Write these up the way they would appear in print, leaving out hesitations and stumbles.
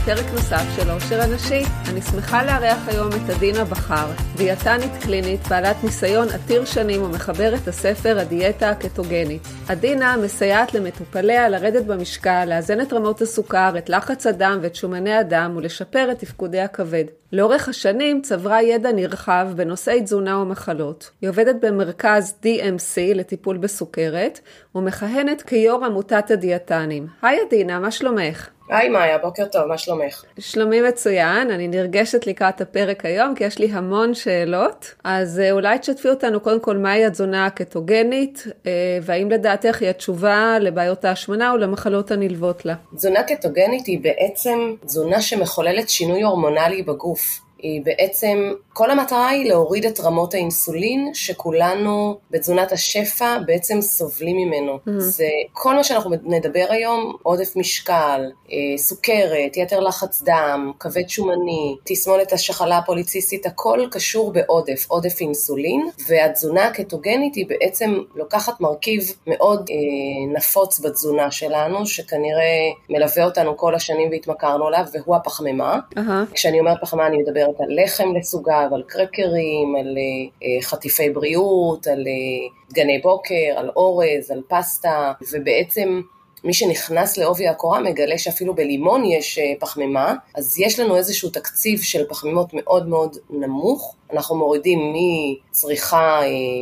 לפרק נוסף של עושר הנשי. אני שמחה לארח היום את עדינה בחר, דיאטנית קלינית בעלת ניסיון עתיר שנים ומחבר את הספר הדיאטה הקטוגנית. עדינה מסייעת למטופליה לרדת במשקל, לאזן את רמות הסוכר, את לחץ הדם ואת שומני הדם ולשפר את תפקודי הכבד. לאורך השנים צברה ידע נרחב בנושאי תזונה ומחלות. היא עובדת במרכז DMC לטיפול בסוכרת ומכהנת כיו"ר עמותת הדיאטנים. היי עדינה, מה שלומך? היי מאיה, בוקר טוב, מה שלומך? שלומי מצוין, אני נרגשת לקראת הפרק היום כי יש לי המון שאלות. אז אולי תשתפי אותנו קודם כל מהי התזונה הקטוגנית, והאם לדעתך היא התשובה לבעיות ההשמנה ולמחלות הנלוות לה? תזונה קטוגנית היא בעצם תזונה שמחוללת שינוי הורמונלי בגוף. היא בעצם, כל המטרה היא להוריד את רמות האינסולין שכולנו בתזונת השפע בעצם סובלים ממנו. זה כל מה שאנחנו נדבר היום, עודף משקל, סוכרת, יתר לחץ דם, כבד שומני, תסמונת השחלה הפוליציסטית, הכל קשור בעודף, עודף אינסולין, והתזונה הקטוגנית היא בעצם לוקחת מרכיב מאוד נפוץ בתזונה שלנו, שכנראה מלווה אותנו כל השנים והתמכרנו עליו, והוא הפחמימה. כשאני אומרת פחמימה אני מדברת על לחם לסוגיו, על קרקרים, על חטיפי בריאות, על דגני בוקר, על אורז, על פסטה, ובעצם מי שנכנס לעובי הקורה מגלה שאפילו בלימון יש פחמימה, אז יש לנו איזשהו תקציב של פחמימות מאוד מאוד נמוך, אנחנו מורידים מצריכה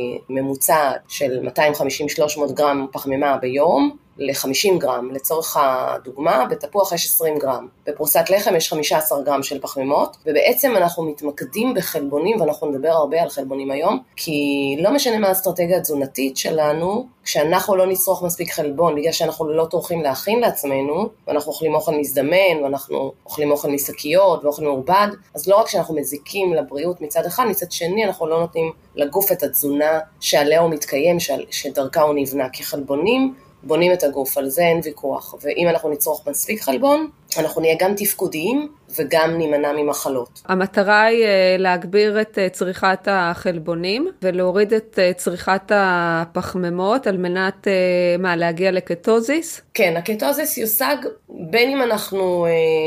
ממוצע של 250-300 גרם פחמימה ביום, ל-50 גרם, לצורך הדוגמה, בתפוח יש 20 גרם, בפרוסת לחם יש 15 גרם של פחמימות, ובעצם אנחנו מתמקדים בחלבונים, ואנחנו נדבר הרבה על חלבונים היום, כי לא משנה מה האסטרטגיה התזונתית שלנו, כשאנחנו לא נצרוך מספיק חלבון, בגלל שאנחנו לא טורחים להכין לעצמנו, ואנחנו אוכלים אוכל מזדמן, ואנחנו אוכלים אוכל מסקיות, ואוכל מעובד, אז לא רק שאנחנו מזיקים לבריאות מצד אחד, מצד שני אנחנו לא נותנים לגוף את התזונה שעליה הוא מתקיים, שדרכה הוא נבנה, כי חלבונים בונים את הגוף, על זה אין ויכוח, ואם אנחנו נצרוך מספיק חלבון, אנחנו נהיה גם תפקודיים וגם נימנע ממחלות. המטרה היא להגביר את צריכת החלבונים ולהוריד את צריכת הפחמימות על מנת להגיע לקטוזיס? כן, הקטוזיס יושג בין אם אנחנו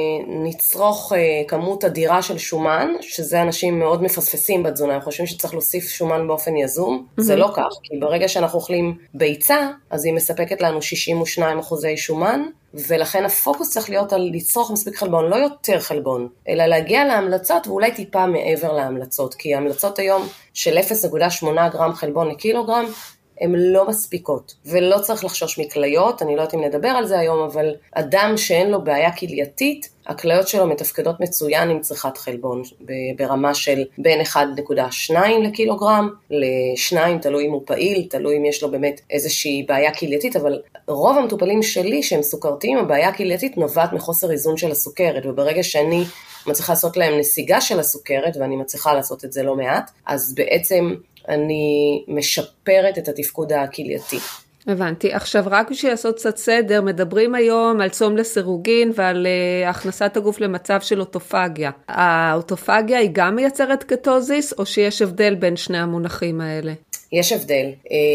נצרוך כמות אדירה של שומן, שזה אנשים מאוד מפספסים בתזונה, הם חושבים שצריך להוסיף שומן באופן יזום, זה לא כך, כי ברגע שאנחנו אוכלים ביצה, אז היא מספקת לנו 62% שומן, ולכן הפוקוס צריך להיות על לצרוך מספיק חלבון, לא יותר חלבון, אלא להגיע להמלצות ואולי טיפה מעבר להמלצות, כי ההמלצות היום של 0.8 גרם חלבון לקילוגרם, הן לא מספיקות, ולא צריך לחשוש מכליות, אני לא יודעת אם נדבר על זה היום, אבל אדם שאין לו בעיה כלייתית, הכליות שלו מתפקדות מצוין עם צריכת חלבון, ברמה של בין 1.2 לקילוגרם, ל2, תלוי אם הוא פעיל, תלוי אם יש לו באמת איזושהי בעיה כלייתית, אבל רוב המטופלים שלי שהם סוכרתיים, הבעיה הכלייתית נובעת מחוסר איזון של הסוכרת, וברגע שאני מצליחה לעשות להם נסיגה של הסוכרת, ואני מצליחה לעשות את זה לא מעט, אז בעצם אני משפרת את התפקוד הכלייתי. הבנתי. עכשיו רק בשביל לעשות קצת סדר, מדברים היום על צום לסירוגין ועל הכנסת הגוף למצב של אוטופגיה. האוטופגיה היא גם מייצרת קטוזיס או שיש הבדל בין שני המונחים האלה? יש הבדל.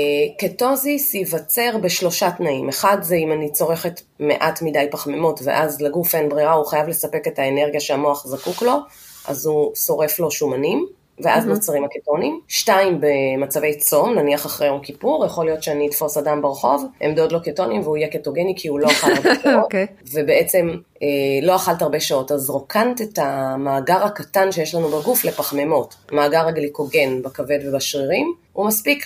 קטוזיס ייווצר בשלושה תנאים. אחד זה אם אני צורכת מעט מדי פחמימות ואז לגוף אין ברירה, הוא חייב לספק את האנרגיה שהמוח זקוק לו, אז הוא שורף לו שומנים. ואז נוצרים הקטונים. 2, במצבי צום, נניח אחרי יום כיפור, יכול להיות שאני אתפוס אדם ברחוב, אמדוד לו קטונים והוא יהיה קטוגני כי הוא לא אכל הרבה שעות, ובעצם לא אכלת הרבה שעות, אז רוקנת את המאגר הקטן שיש לנו בגוף לפחמימות, מאגר הגליקוגן בכבד ובשרירים, הוא מספיק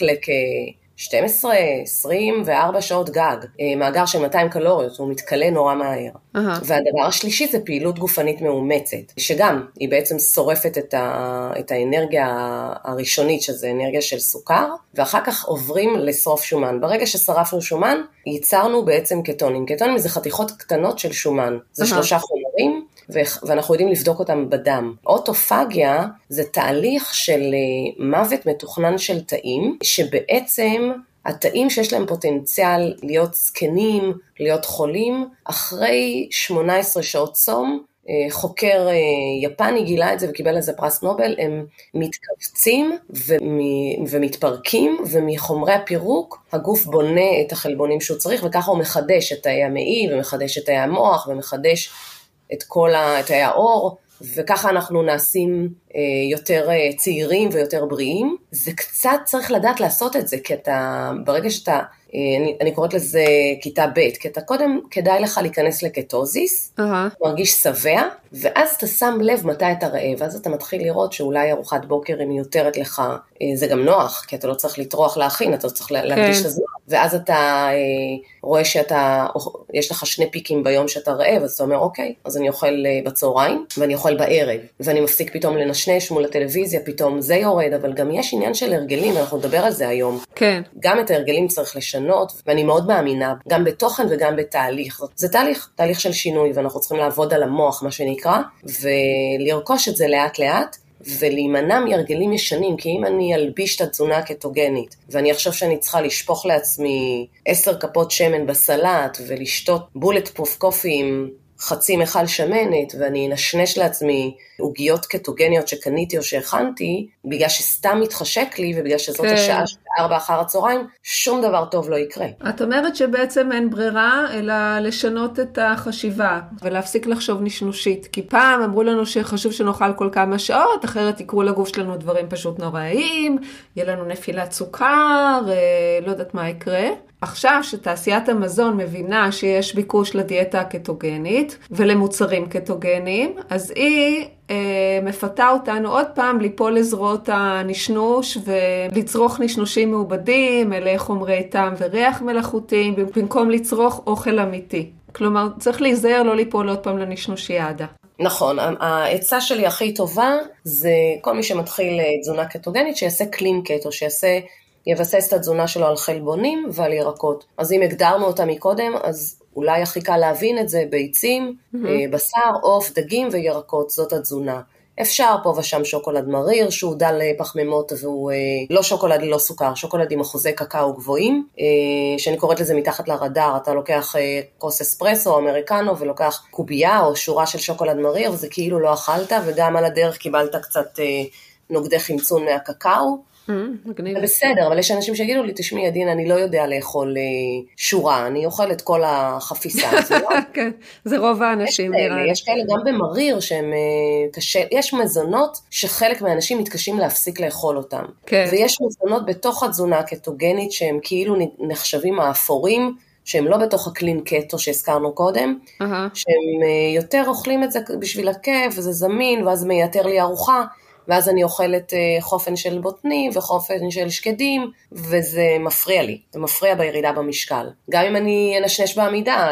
12, 24 שעות גג, מאגר של 200 קלוריות, הוא מתקלה נורא מהר. והדבר השלישי זה פעילות גופנית מאומצת, שגם היא בעצם שורפת את האנרגיה הראשונית, שזה אנרגיה של סוכר, ואחר כך עוברים לשרוף שומן. ברגע ששרפנו שומן, ייצרנו בעצם קטונים. קטונים זה חתיכות קטנות של שומן, זה 3 חומרים, ואנחנו יודעים לבדוק אותם בדם. אוטופגיה זה תהליך של מוות מתוכנן של תאים, שבעצם התאים שיש להם פוטנציאל להיות זקנים, להיות חולים, אחרי 18 שעות צום, חוקר יפני גילה את זה וקיבל לזה פרס נובל, הם מתכווצים ומתפרקים, ומחומרי הפירוק הגוף בונה את החלבונים שהוא צריך, וככה הוא מחדש את תאי המעי, ומחדש את תאי המוח, ומחדש את תאי האור, וככה אנחנו נעשים יותר צעירים ויותר בריאים. זה קצת צריך לדעת לעשות את זה, כי ברגע שאתה, אני קוראת לזה כיתה ב', כי אתה קודם כדאי לך להיכנס לקטוזיס, מרגיש שבע, ואז אתה שם לב מתי אתה רעב, ואז אתה מתחיל לראות שאולי ארוחת בוקר היא מיותרת לך, זה גם נוח, כי אתה לא צריך לטרוח להכין, אתה צריך להקדיש את הזמן, ואז אתה רואה יש לך 2 פיקים ביום שאתה רעב, אז אתה אומר, אוקיי, אז אני אוכל בצהריים, ואני אוכל בערב, ואני מפסיק פתאום לנשנש מול הטלוויזיה, פתאום זה יורד, אבל גם יש עניין של הרגלים, אנחנו נדבר על זה היום. כן. גם את ההרגלים צריך לשנות, ואני מאוד מאמינה, גם בתוכן וגם בתהליך. זה תהליך של שינוי, ואנחנו צריכים לעבוד על המוח, מה שנקרא, ולרכוש את זה לאט לאט, ולהימנע מהרגלים ישנים, כי אם אני אלביש את התזונה הקטוגנית, ואני אחשוב שאני צריכה לשפוך לעצמי 10 כפות שמן בסלט, ולשתות בולט פרוף קופי עם חצי מכל שמנת, ואני אנשנש לעצמי עוגיות קטוגניות שקניתי או שהכנתי, בגלל שסתם מתחשק לי, ובגלל שזאת השעה 4 אחר הצהריים, שום דבר טוב לא יקרה. את אומרת שבעצם אין ברירה, אלא לשנות את החשיבה, ולהפסיק לחשוב נשנושית. כי פעם אמרו לנו שחשוב שנאכל כל כמה שעות, אחרת יקרו לגוף שלנו דברים פשוט נוראיים, יהיה לנו נפילת סוכר, לא יודעת מה יקרה. עכשיו שתעשיית המזון מבינה שיש ביקוש לדיאטה הקטוגנית ולמוצרים קטוגניים, אז היא מפתה אותנו עוד פעם ליפול לזרועות הנשנוש ולצרוך נשנושים מעובדים, אלה חומרי טעם וריח מלאכותיים, במקום לצרוך אוכל אמיתי. כלומר, צריך להיזהר לא ליפול עוד פעם לנשנושיאדה. נכון, העצה שלי הכי טובה זה כל מי שמתחיל תזונה קטוגנית שיעשה קלין קטו, יבסס את התזונה שלו על חלבונים ועל ירקות. אז אם הגדרנו אותה מקודם, אז אולי הכי קל להבין את זה, ביצים, בשר, עוף, דגים וירקות, זאת התזונה. אפשר פה ושם שוקולד מריר, שהוא דל פחמימות, והוא לא שוקולד ללא סוכר, שוקולד עם אחוזי קקאו גבוהים, שאני קוראת לזה מתחת לרדאר, אתה לוקח כוס אספרסו או אמריקנו, ולוקח קובייה או שורה של שוקולד מריר, וזה כאילו לא אכלת, וגם על הדרך קיבלת קצת נוגדי חמצון מהקקאו, בסדר, אבל יש אנשים שיגידו לי, תשמעי עדין, אני לא יודע לאכול שורה, אני אוכל את כל החפיסה. כן, זה רוב האנשים. יש כאלה גם במריר שהם קשה, יש מזונות שחלק מהאנשים מתקשים להפסיק לאכול אותם. ויש מזונות בתוך התזונה הקטוגנית שהם כאילו נחשבים האפורים, שהם לא בתוך הקלין קטו שהזכרנו קודם, שהם יותר אוכלים את זה בשביל הכיף, וזה זמין, ואז מייתר לי ארוחה, ואז אני אוכלת חופן של בוטנים וחופן של שקדים, וזה מפריע לי, זה מפריע בירידה במשקל. גם אם אני אנשנש בעמידה,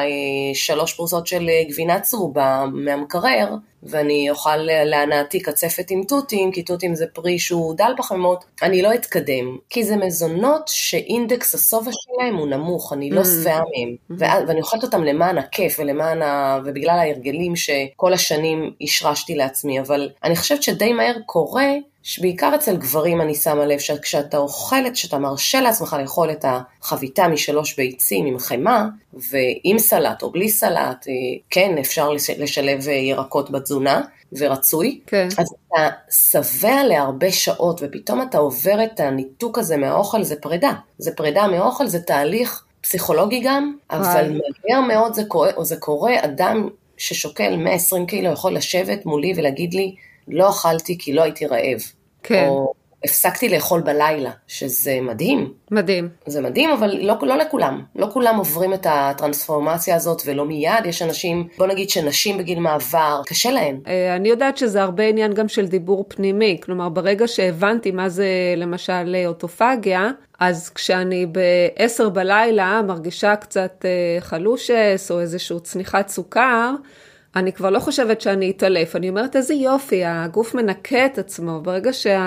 3 פרוסות של גבינה צהובה מהמקרר, ואני אוכל להנאתי קצפת עם תותים, כי תותים זה פרי שהוא דל פחמימות, אני לא אתקדם, כי זה מזונות שאינדקס הסובה שלהם הוא נמוך, אני לא שבעה מהם, ואני אוכלת אותם למען הכיף, ובגלל ההרגלים שכל השנים השרשתי לעצמי, אבל אני חושבת שדי מהר קורה, שבעיקר אצל גברים אני שמה לב שכשאתה אוכלת, שאתה מרשה לעצמך לאכול את החביתה מ3 ביצים עם חמה, ועם סלט או בלי סלט, כן, אפשר לשלב ירקות בתזונה, ורצוי, כן. אז אתה שבע להרבה שעות, ופתאום אתה עובר את הניתוק הזה מהאוכל, זה פרידה. זה פרידה מהאוכל, זה תהליך פסיכולוגי גם, אבל מהר מאוד זה קורה, אדם ששוקל 120 קילו יכול לשבת מולי ולהגיד לי, לא אכלתי כי לא הייתי רעב. כן. או הפסקתי לאכול בלילה, שזה מדהים. מדהים. זה מדהים, אבל לא לכולם. לא כולם עוברים את הטרנספורמציה הזאת, ולא מיד. יש אנשים, בוא נגיד שנשים בגיל מעבר, קשה להן. אני יודעת שזה הרבה עניין גם של דיבור פנימי. כלומר, ברגע שהבנתי מה זה למשל אוטופגיה, אז כשאני ב10 בלילה מרגישה קצת חלושס, או איזשהו צניחת סוכר, אני כבר לא חושבת שאני אתעלף, אני אומרת איזה יופי, הגוף מנקה את עצמו, ברגע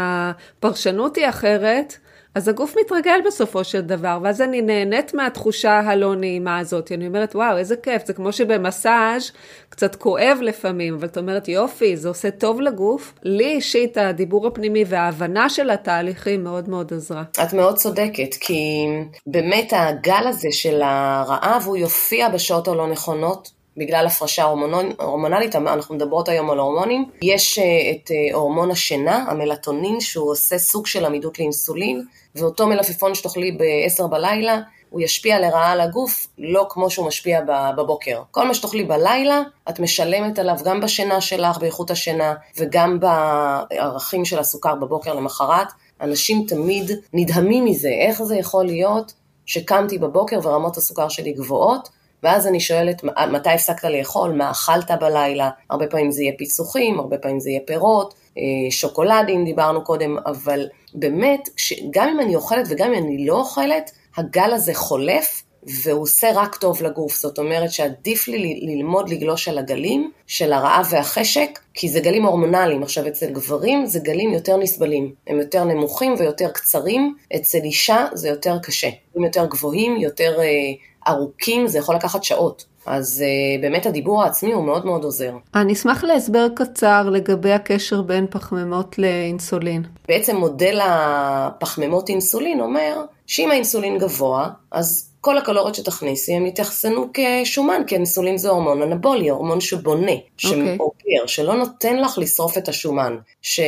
שהפרשנות היא אחרת, אז הגוף מתרגל בסופו של דבר, ואז אני נהנית מהתחושה הלא נעימה הזאת, אני אומרת וואו איזה כיף, זה כמו שבמסאז' קצת כואב לפעמים, אבל את אומרת יופי, זה עושה טוב לגוף, לי אישית הדיבור הפנימי וההבנה של התהליכים מאוד מאוד עזרה. את מאוד צודקת, כי באמת הגל הזה של הרעב הוא יופיע בשעות הלא נכונות, בגלל הפרשה הורמונלית, אנחנו מדברות היום על הורמונים, יש את הורמון השינה, המלטונין, שהוא עושה סוג של עמידות לאינסולין, ואותו מלפפון שתאכלי ב10 בלילה, הוא ישפיע לרעה על הגוף, לא כמו שהוא משפיע בבוקר. כל מה שתאכלי בלילה, את משלמת עליו גם בשינה שלך, באיכות השינה, וגם בערכים של הסוכר בבוקר למחרת. אנשים תמיד נדהמים מזה, איך זה יכול להיות שקמתי בבוקר ורמות הסוכר שלי גבוהות, ואז אני שואלת, מתי הפסקת לאכול, מה אכלת בלילה? הרבה פעמים זה יהיה פיצוחים, הרבה פעמים זה יהיה פירות, שוקולדים, דיברנו קודם, אבל באמת, גם אם אני אוכלת וגם אם אני לא אוכלת, הגל הזה חולף, והוא עושה רק טוב לגוף. זאת אומרת שעדיף לי ללמוד לגלוש על הגלים של הרעב והחשק, כי זה גלים הורמונליים. עכשיו אצל גברים זה גלים יותר נסבלים, הם יותר נמוכים ויותר קצרים, אצל אישה זה יותר קשה, הם יותר גבוהים, יותר ארוכים, זה יכול לקחת שעות. אז באמת הדיבור העצמי הוא מאוד מאוד עוזר. אני אשמח להסבר קצר לגבי הקשר בין פחמימות לאינסולין. בעצם מודל הפחמימות אינסולין אומר שאם האינסולין גבוה, אז כל הקלוריות שתכניסי הם יתייחסנו כשומן, כי האינסולין זה הורמון אנבולי, הורמון שבונה, שעוקר, שלא נותן לך לשרוף את השומן,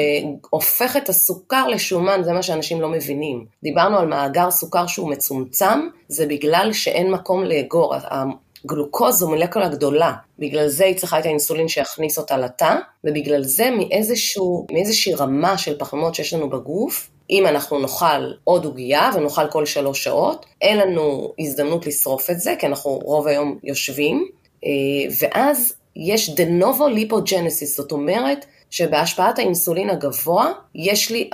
שהופך את הסוכר לשומן, זה מה שאנשים לא מבינים. דיברנו על מאגר סוכר שהוא מצומצם, זה בגלל שאין מקום לאגור, גלוקוז זו מולקולה גדולה, בגלל זה היא צריכה את האינסולין שיכניס אותה לתא, ובגלל זה מאיזושהי רמה של פחמימות שיש לנו בגוף, אם אנחנו נאכל עוד עוגיה ונאכל כל 3 שעות, אין לנו הזדמנות לשרוף את זה, כי אנחנו רוב היום יושבים, ואז יש de novo lipogenesis, זאת אומרת שבהשפעת האינסולין הגבוה, יש לי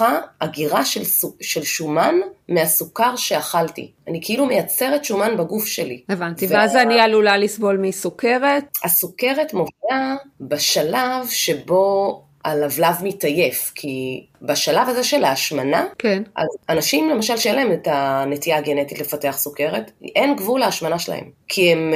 הגירה של שומן מהסוכר שאכלתי. אני כאילו מייצרת שומן בגוף שלי. הבנתי, ואז אני עלולה לסבול מסוכרת? הסוכרת מופיעה בשלב שבו הלבלב מתעייף, כי בשלב הזה של ההשמנה, כן. אז אנשים למשל שאין להם את הנטייה הגנטית לפתח סוכרת, אין גבול להשמנה שלהם, כי הם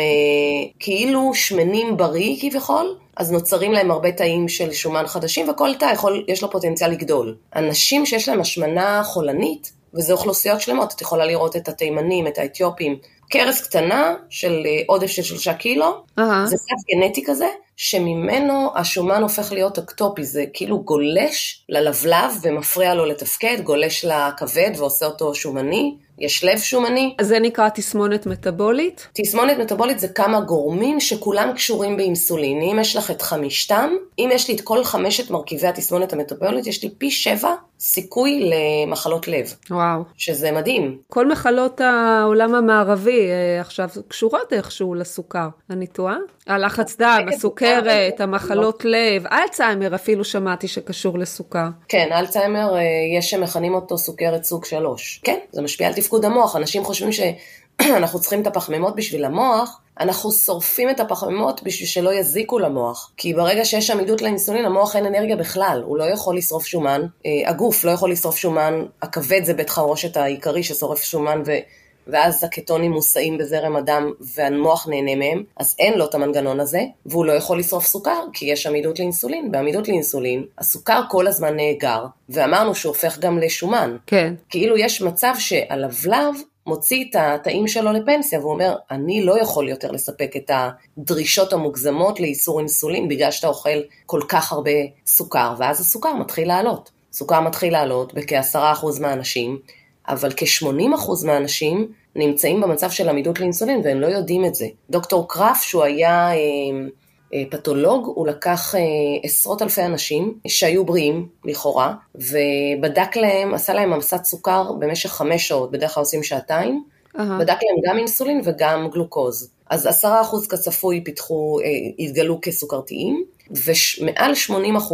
כאילו שמנים בריא כביכול, אז נוצרים להם הרבה תאים של שומן חדשים, וכל תא יש לו פוטנציאל לגדול. אנשים שיש להם השמנה חולנית, וזה אוכלוסיות שלמות, את יכולה לראות את התימנים, את האתיופים, קרס קטנה של עודף של 3 קילו, זה סף גנטי כזה, שממנו השומן הופך להיות אקטופי, זה כאילו גולש ללבלב ומפריע לו לתפקד, גולש לכבד ועושה אותו שומני, יש לב שומני. אז זה נקרא תסמונת מטאבולית? תסמונת מטאבולית זה כמה גורמים שכולם קשורים באינסולין. אם יש לך את 5, אם יש לי את כל 5 מרכיבי התסמונת המטאבולית, יש לי פי 7 סיכוי למחלות לב. וואו. שזה מדהים. כל מחלות העולם המערבי עכשיו קשורות איכשהו לסוכר. אני טועה? הלחץ דם, הסוכרת, המחלות לב, אלצהיימר אפילו שמעתי שקשור לסוכר. כן, אלצהיימר יש שמכנים אותו סוכרת סוג 3. כן, זה משפיע על תפקוד המוח. אנשים חושבים שאנחנו צריכים את הפחמימות בשביל המוח, אנחנו שורפים את הפחמימות בשביל שלא יזיקו למוח. כי ברגע שיש עמידות לאינסולין, המוח אין אנרגיה בכלל, הוא לא יכול לשרוף שומן, הגוף לא יכול לשרוף שומן, הכבד זה בית חרושת העיקרי ששורף שומן ואז הקטונים מוסעים בזרם הדם והמוח נהנה מהם, אז אין לו את המנגנון הזה, והוא לא יכול לשרוף סוכר, כי יש עמידות לאינסולין. בעמידות לאינסולין, הסוכר כל הזמן נאגר, ואמרנו שהוא הופך גם לשומן. כן. כאילו יש מצב שהלבלב מוציא את התאים שלו לפנסיה, והוא אומר, אני לא יכול יותר לספק את הדרישות המוגזמות לאיסור אינסולין, בגלל שאתה אוכל כל כך הרבה סוכר, ואז הסוכר מתחיל לעלות. סוכר מתחיל לעלות בכ10% מהאנשים, אבל כ80% מהאנשים נמצאים במצב של עמידות לאינסולין, והם לא יודעים את זה. דוקטור קראפ, שהוא היה פתולוג, הוא לקח 10,000 אנשים שהיו בריאים לכאורה, ובדק להם, עשה להם ממסת סוכר במשך 5 שעות, בדרך כלל עושים 2 שעתיים, בדק להם גם אינסולין וגם גלוקוז. אז 10% כצפוי התגלו כסוכרתיים, ומעל 80%,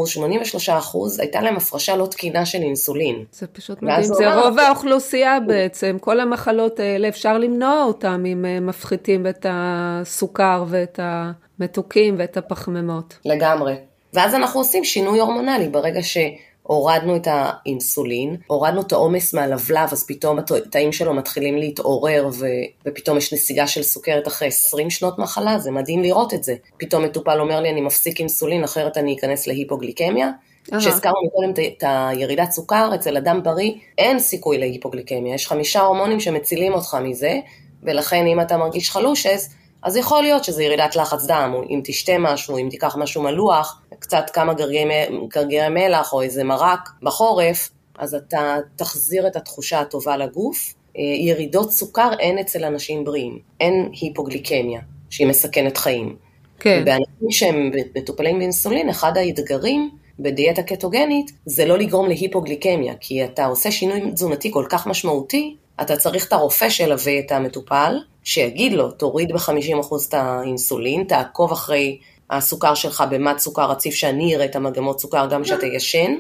83% הייתה להם הפרשה לא תקינה של אינסולין. זה פשוט מדהים, זה רוב האוכלוסייה בעצם, כל המחלות האלה אפשר למנוע אותם אם מפחיתים את הסוכר ואת המתוקים ואת הפחמימות. לגמרי. ואז אנחנו עושים שינוי הורמונלי, ברגע שהורדנו את האינסולין, הורדנו את העומס מהלבלב, אז פתאום התאים שלו מתחילים להתעורר, ופתאום יש נסיגה של סוכרת אחרי 20 שנות מחלה, זה מדהים לראות את זה. פתאום מטופל אומר לי, אני מפסיק אינסולין, אחרת אני אכנס להיפוגליקמיה, שהזכרנו קודם את הירידת סוכר, אצל אדם בריא, אין סיכוי להיפוגליקמיה, יש 5 הורמונים שמצילים אותך מזה, ולכן אם אתה מרגיש חלוש, אז יכול להיות שזה ירידת לחץ דם, או אם תשתה משהו, אם תיקח משהו מלוח, קצת כמה גרגירי מלח, או איזה מרק בחורף, אז אתה תחזיר את התחושה הטובה לגוף, ירידות סוכר אין אצל אנשים בריאים, אין היפוגליקמיה שהיא מסכנת חיים. כן. באנשים שהם מטופלים באינסולין, אחד האתגרים בדיאטה קטוגנית זה לא לגרום להיפוגליקמיה, כי אתה עושה שינוי תזונתי כל כך משמעותי, אתה צריך את הרופא שלווה את המטופל, שיגיד לו, תוריד ב-50% את האינסולין, תעקוב אחרי הסוכר שלך במד סוכר רציף, שאני אראה את המגמות סוכר גם שאתה ישן,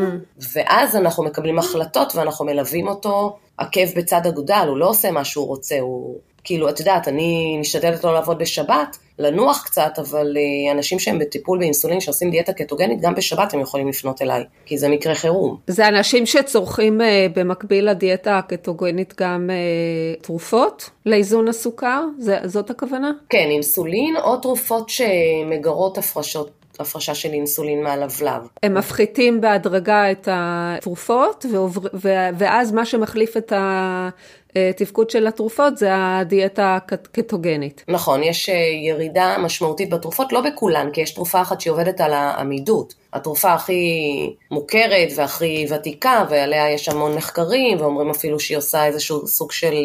ואז אנחנו מקבלים החלטות ואנחנו מלווים אותו עקב בצד אגודל, הוא לא עושה מה שהוא רוצה, הוא כאילו, את יודעת, אני משתדלת לא לעבוד בשבת, לנוח קצת, אבל אנשים שהם בטיפול באינסולין שעושים דיאטה קטוגנית, גם בשבת הם יכולים לפנות אליי, כי זה מקרה חירום. זה אנשים שצורכים במקביל לדיאטה הקטוגנית גם תרופות לאיזון הסוכר? זאת הכוונה? כן, אינסולין או תרופות שמגרות הפרשה של אינסולין מהלבלב. הם מפחיתים בהדרגה את התרופות, ואז מה שמחליף את התפקוד של התרופות זה הדיאטה הקטוגנית. נכון, יש ירידה משמעותית בתרופות, לא בכולן, כי יש תרופה אחת שעובדת על העמידות. התרופה הכי מוכרת והכי ותיקה, ועליה יש המון מחקרים, ואומרים אפילו שהיא עושה איזשהו סוג של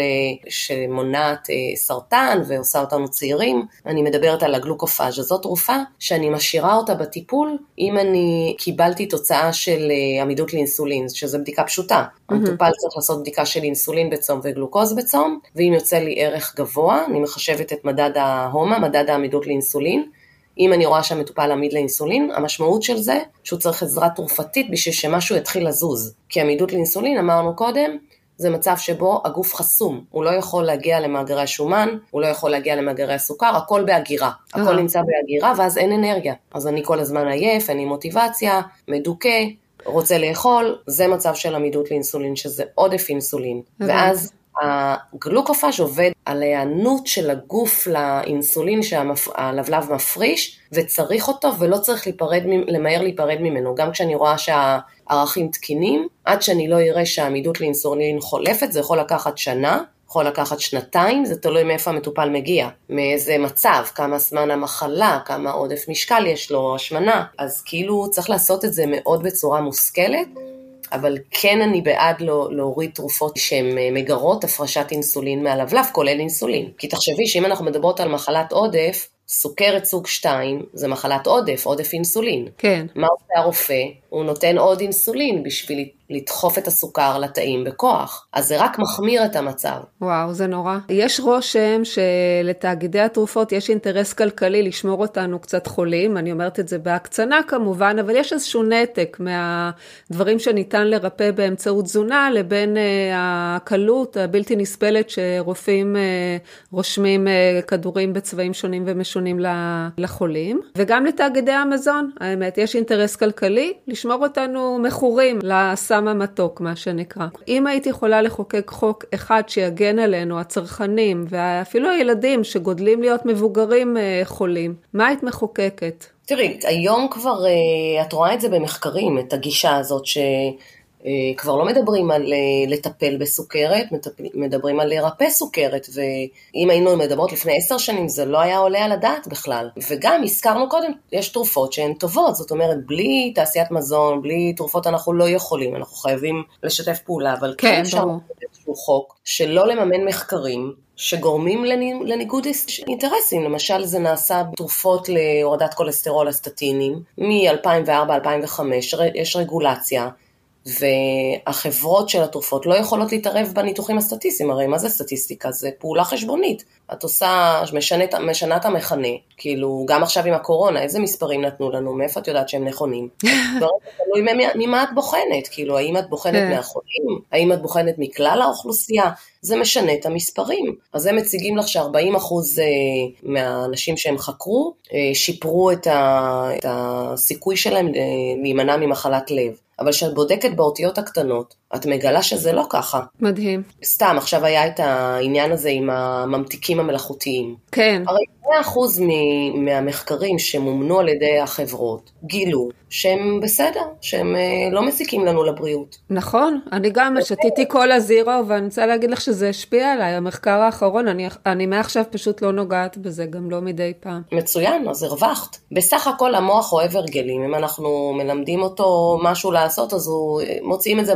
מונעת סרטן, ועושה אותנו צעירים. אני מדברת על הגלוקופאז', זאת תרופה שאני משאירה אותה בטיפול, אם אני קיבלתי תוצאה של עמידות לאינסולין, שזו בדיקה פשוטה. המטופל צריך לעשות בדיקה של אינסולין בצום וגלוקוז בצום, ואם יוצא לי ערך גבוה, אני מחשבת את מדד ההומה, מדד העמידות לאינסולין. אם אני רואה שהמטופל עמיד לאינסולין, המשמעות של זה שהוא צריך עזרה תרופתית בשביל שמשהו יתחיל לזוז. כי עמידות לאינסולין, אמרנו קודם, זה מצב שבו הגוף חסום, הוא לא יכול להגיע למאגרי השומן, הוא לא יכול להגיע למאגרי הסוכר, הכל בהגירה, הכל נמצא בהגירה, ואז אין אנרגיה. אז אני כל הזמן עייף, אין לי מוטיבציה, מדוכא, רוצה לאכול, זה מצב של עמידות לאינסולין, שזה עודף אינסולין. ואז הגלוקופאז' עובד על ההיענות של הגוף לאינסולין שהלבלב מפריש, וצריך אותו ולא צריך למהר להיפרד ממנו. גם כשאני רואה שהערכים תקינים, עד שאני לא אראה שהעמידות לאינסולין חולפת, זה יכול לקחת שנה, יכול לקחת שנתיים, זה תלוי מאיפה המטופל מגיע, מאיזה מצב, כמה זמן המחלה, כמה עודף משקל יש לו, השמנה. אז כאילו צריך לעשות את זה מאוד בצורה מושכלת, אבל כן אני בעד להוריד תרופות שהן מגרות הפרשת אינסולין מהלבלב, כולל אינסולין. כי תחשבי שאם אנחנו מדברות על מחלת עודף, סוכרת סוג 2 זה מחלת עודף, עודף אינסולין. כן. מה עושה הרופא? הוא נותן עוד אינסולין בשביל לדחוף את הסוכר לתאים בכוח. אז זה רק מחמיר את המצב. וואו, זה נורא. יש רושם שלתאגידי התרופות יש אינטרס כלכלי לשמור אותנו קצת חולים. אני אומרת את זה בהקצנה כמובן, אבל יש איזשהו נתק מהדברים שניתן לרפא באמצעות תזונה, לבין הקלות הבלתי נסבלת שרופאים רושמים כדורים בצבעים שונים ומשונים לחולים. וגם לתאגידי המזון, האמת, יש אינטרס כלכלי לשמור אותנו מכורים לסם המתוק, מה שנקרא. אם הייתי יכולה לחוקק חוק אחד שיגן עלינו, הצרכנים ואפילו הילדים שגודלים להיות מבוגרים חולים, מה היית מחוקקת? תראי, היום כבר את רואה את זה במחקרים, את הגישה הזאת כבר לא מדברים על לטפל בסוכרת, מדברים על לרפא סוכרת, ואם היינו מדברות לפני 10 שנים, זה לא היה עולה על הדעת בכלל. וגם הזכרנו קודם, יש תרופות שהן טובות, זאת אומרת, בלי תעשיית מזון, בלי תרופות אנחנו לא יכולים, אנחנו חייבים לשתף פעולה, אבל כן אפשר איזשהו חוק שלא לממן מחקרים, שגורמים לניגוד אינטרסים. למשל זה נעשה בתרופות להורדת כולסטרול הסטטינים, מ-2004-2005 יש רגולציה, והחברות של התרופות לא יכולות להתערב בניתוחים הסטטיסטיים, הרי מה זה סטטיסטיקה? זה פעולה חשבונית. את עושה, משנה את המכנה, כאילו גם עכשיו עם הקורונה, איזה מספרים נתנו לנו, מאיפה את יודעת שהם נכונים? תלוי ממה את בוחנת, כאילו האם את בוחנת מהחולים, האם את בוחנת מכלל האוכלוסייה, זה משנה את המספרים. אז הם מציגים לך ש40% מהאנשים שהם חקרו, שיפרו את הסיכוי שלהם להימנע ממחלת לב. אבל כשאת בודקת באותיות הקטנות, את מגלה שזה לא ככה. מדהים. סתם, עכשיו היה את העניין הזה עם הממתיקים המלאכותיים. כן. הרי 100% מהמחקרים שמומנו על ידי החברות, גילו שהם בסדר, שהם לא מזיקים לנו לבריאות. נכון, אני גם שתיתי כל הזירו, ואני רוצה להגיד לך שזה השפיע עליי, המחקר האחרון, אני מעכשיו פשוט לא נוגעת בזה, גם לא מדי פעם. מצוין, אז הרווחת. בסך הכל המוח אוהב הרגלים, אם אנחנו מלמדים אותו משהו לעשות, אז מוציאים את זה מהבית,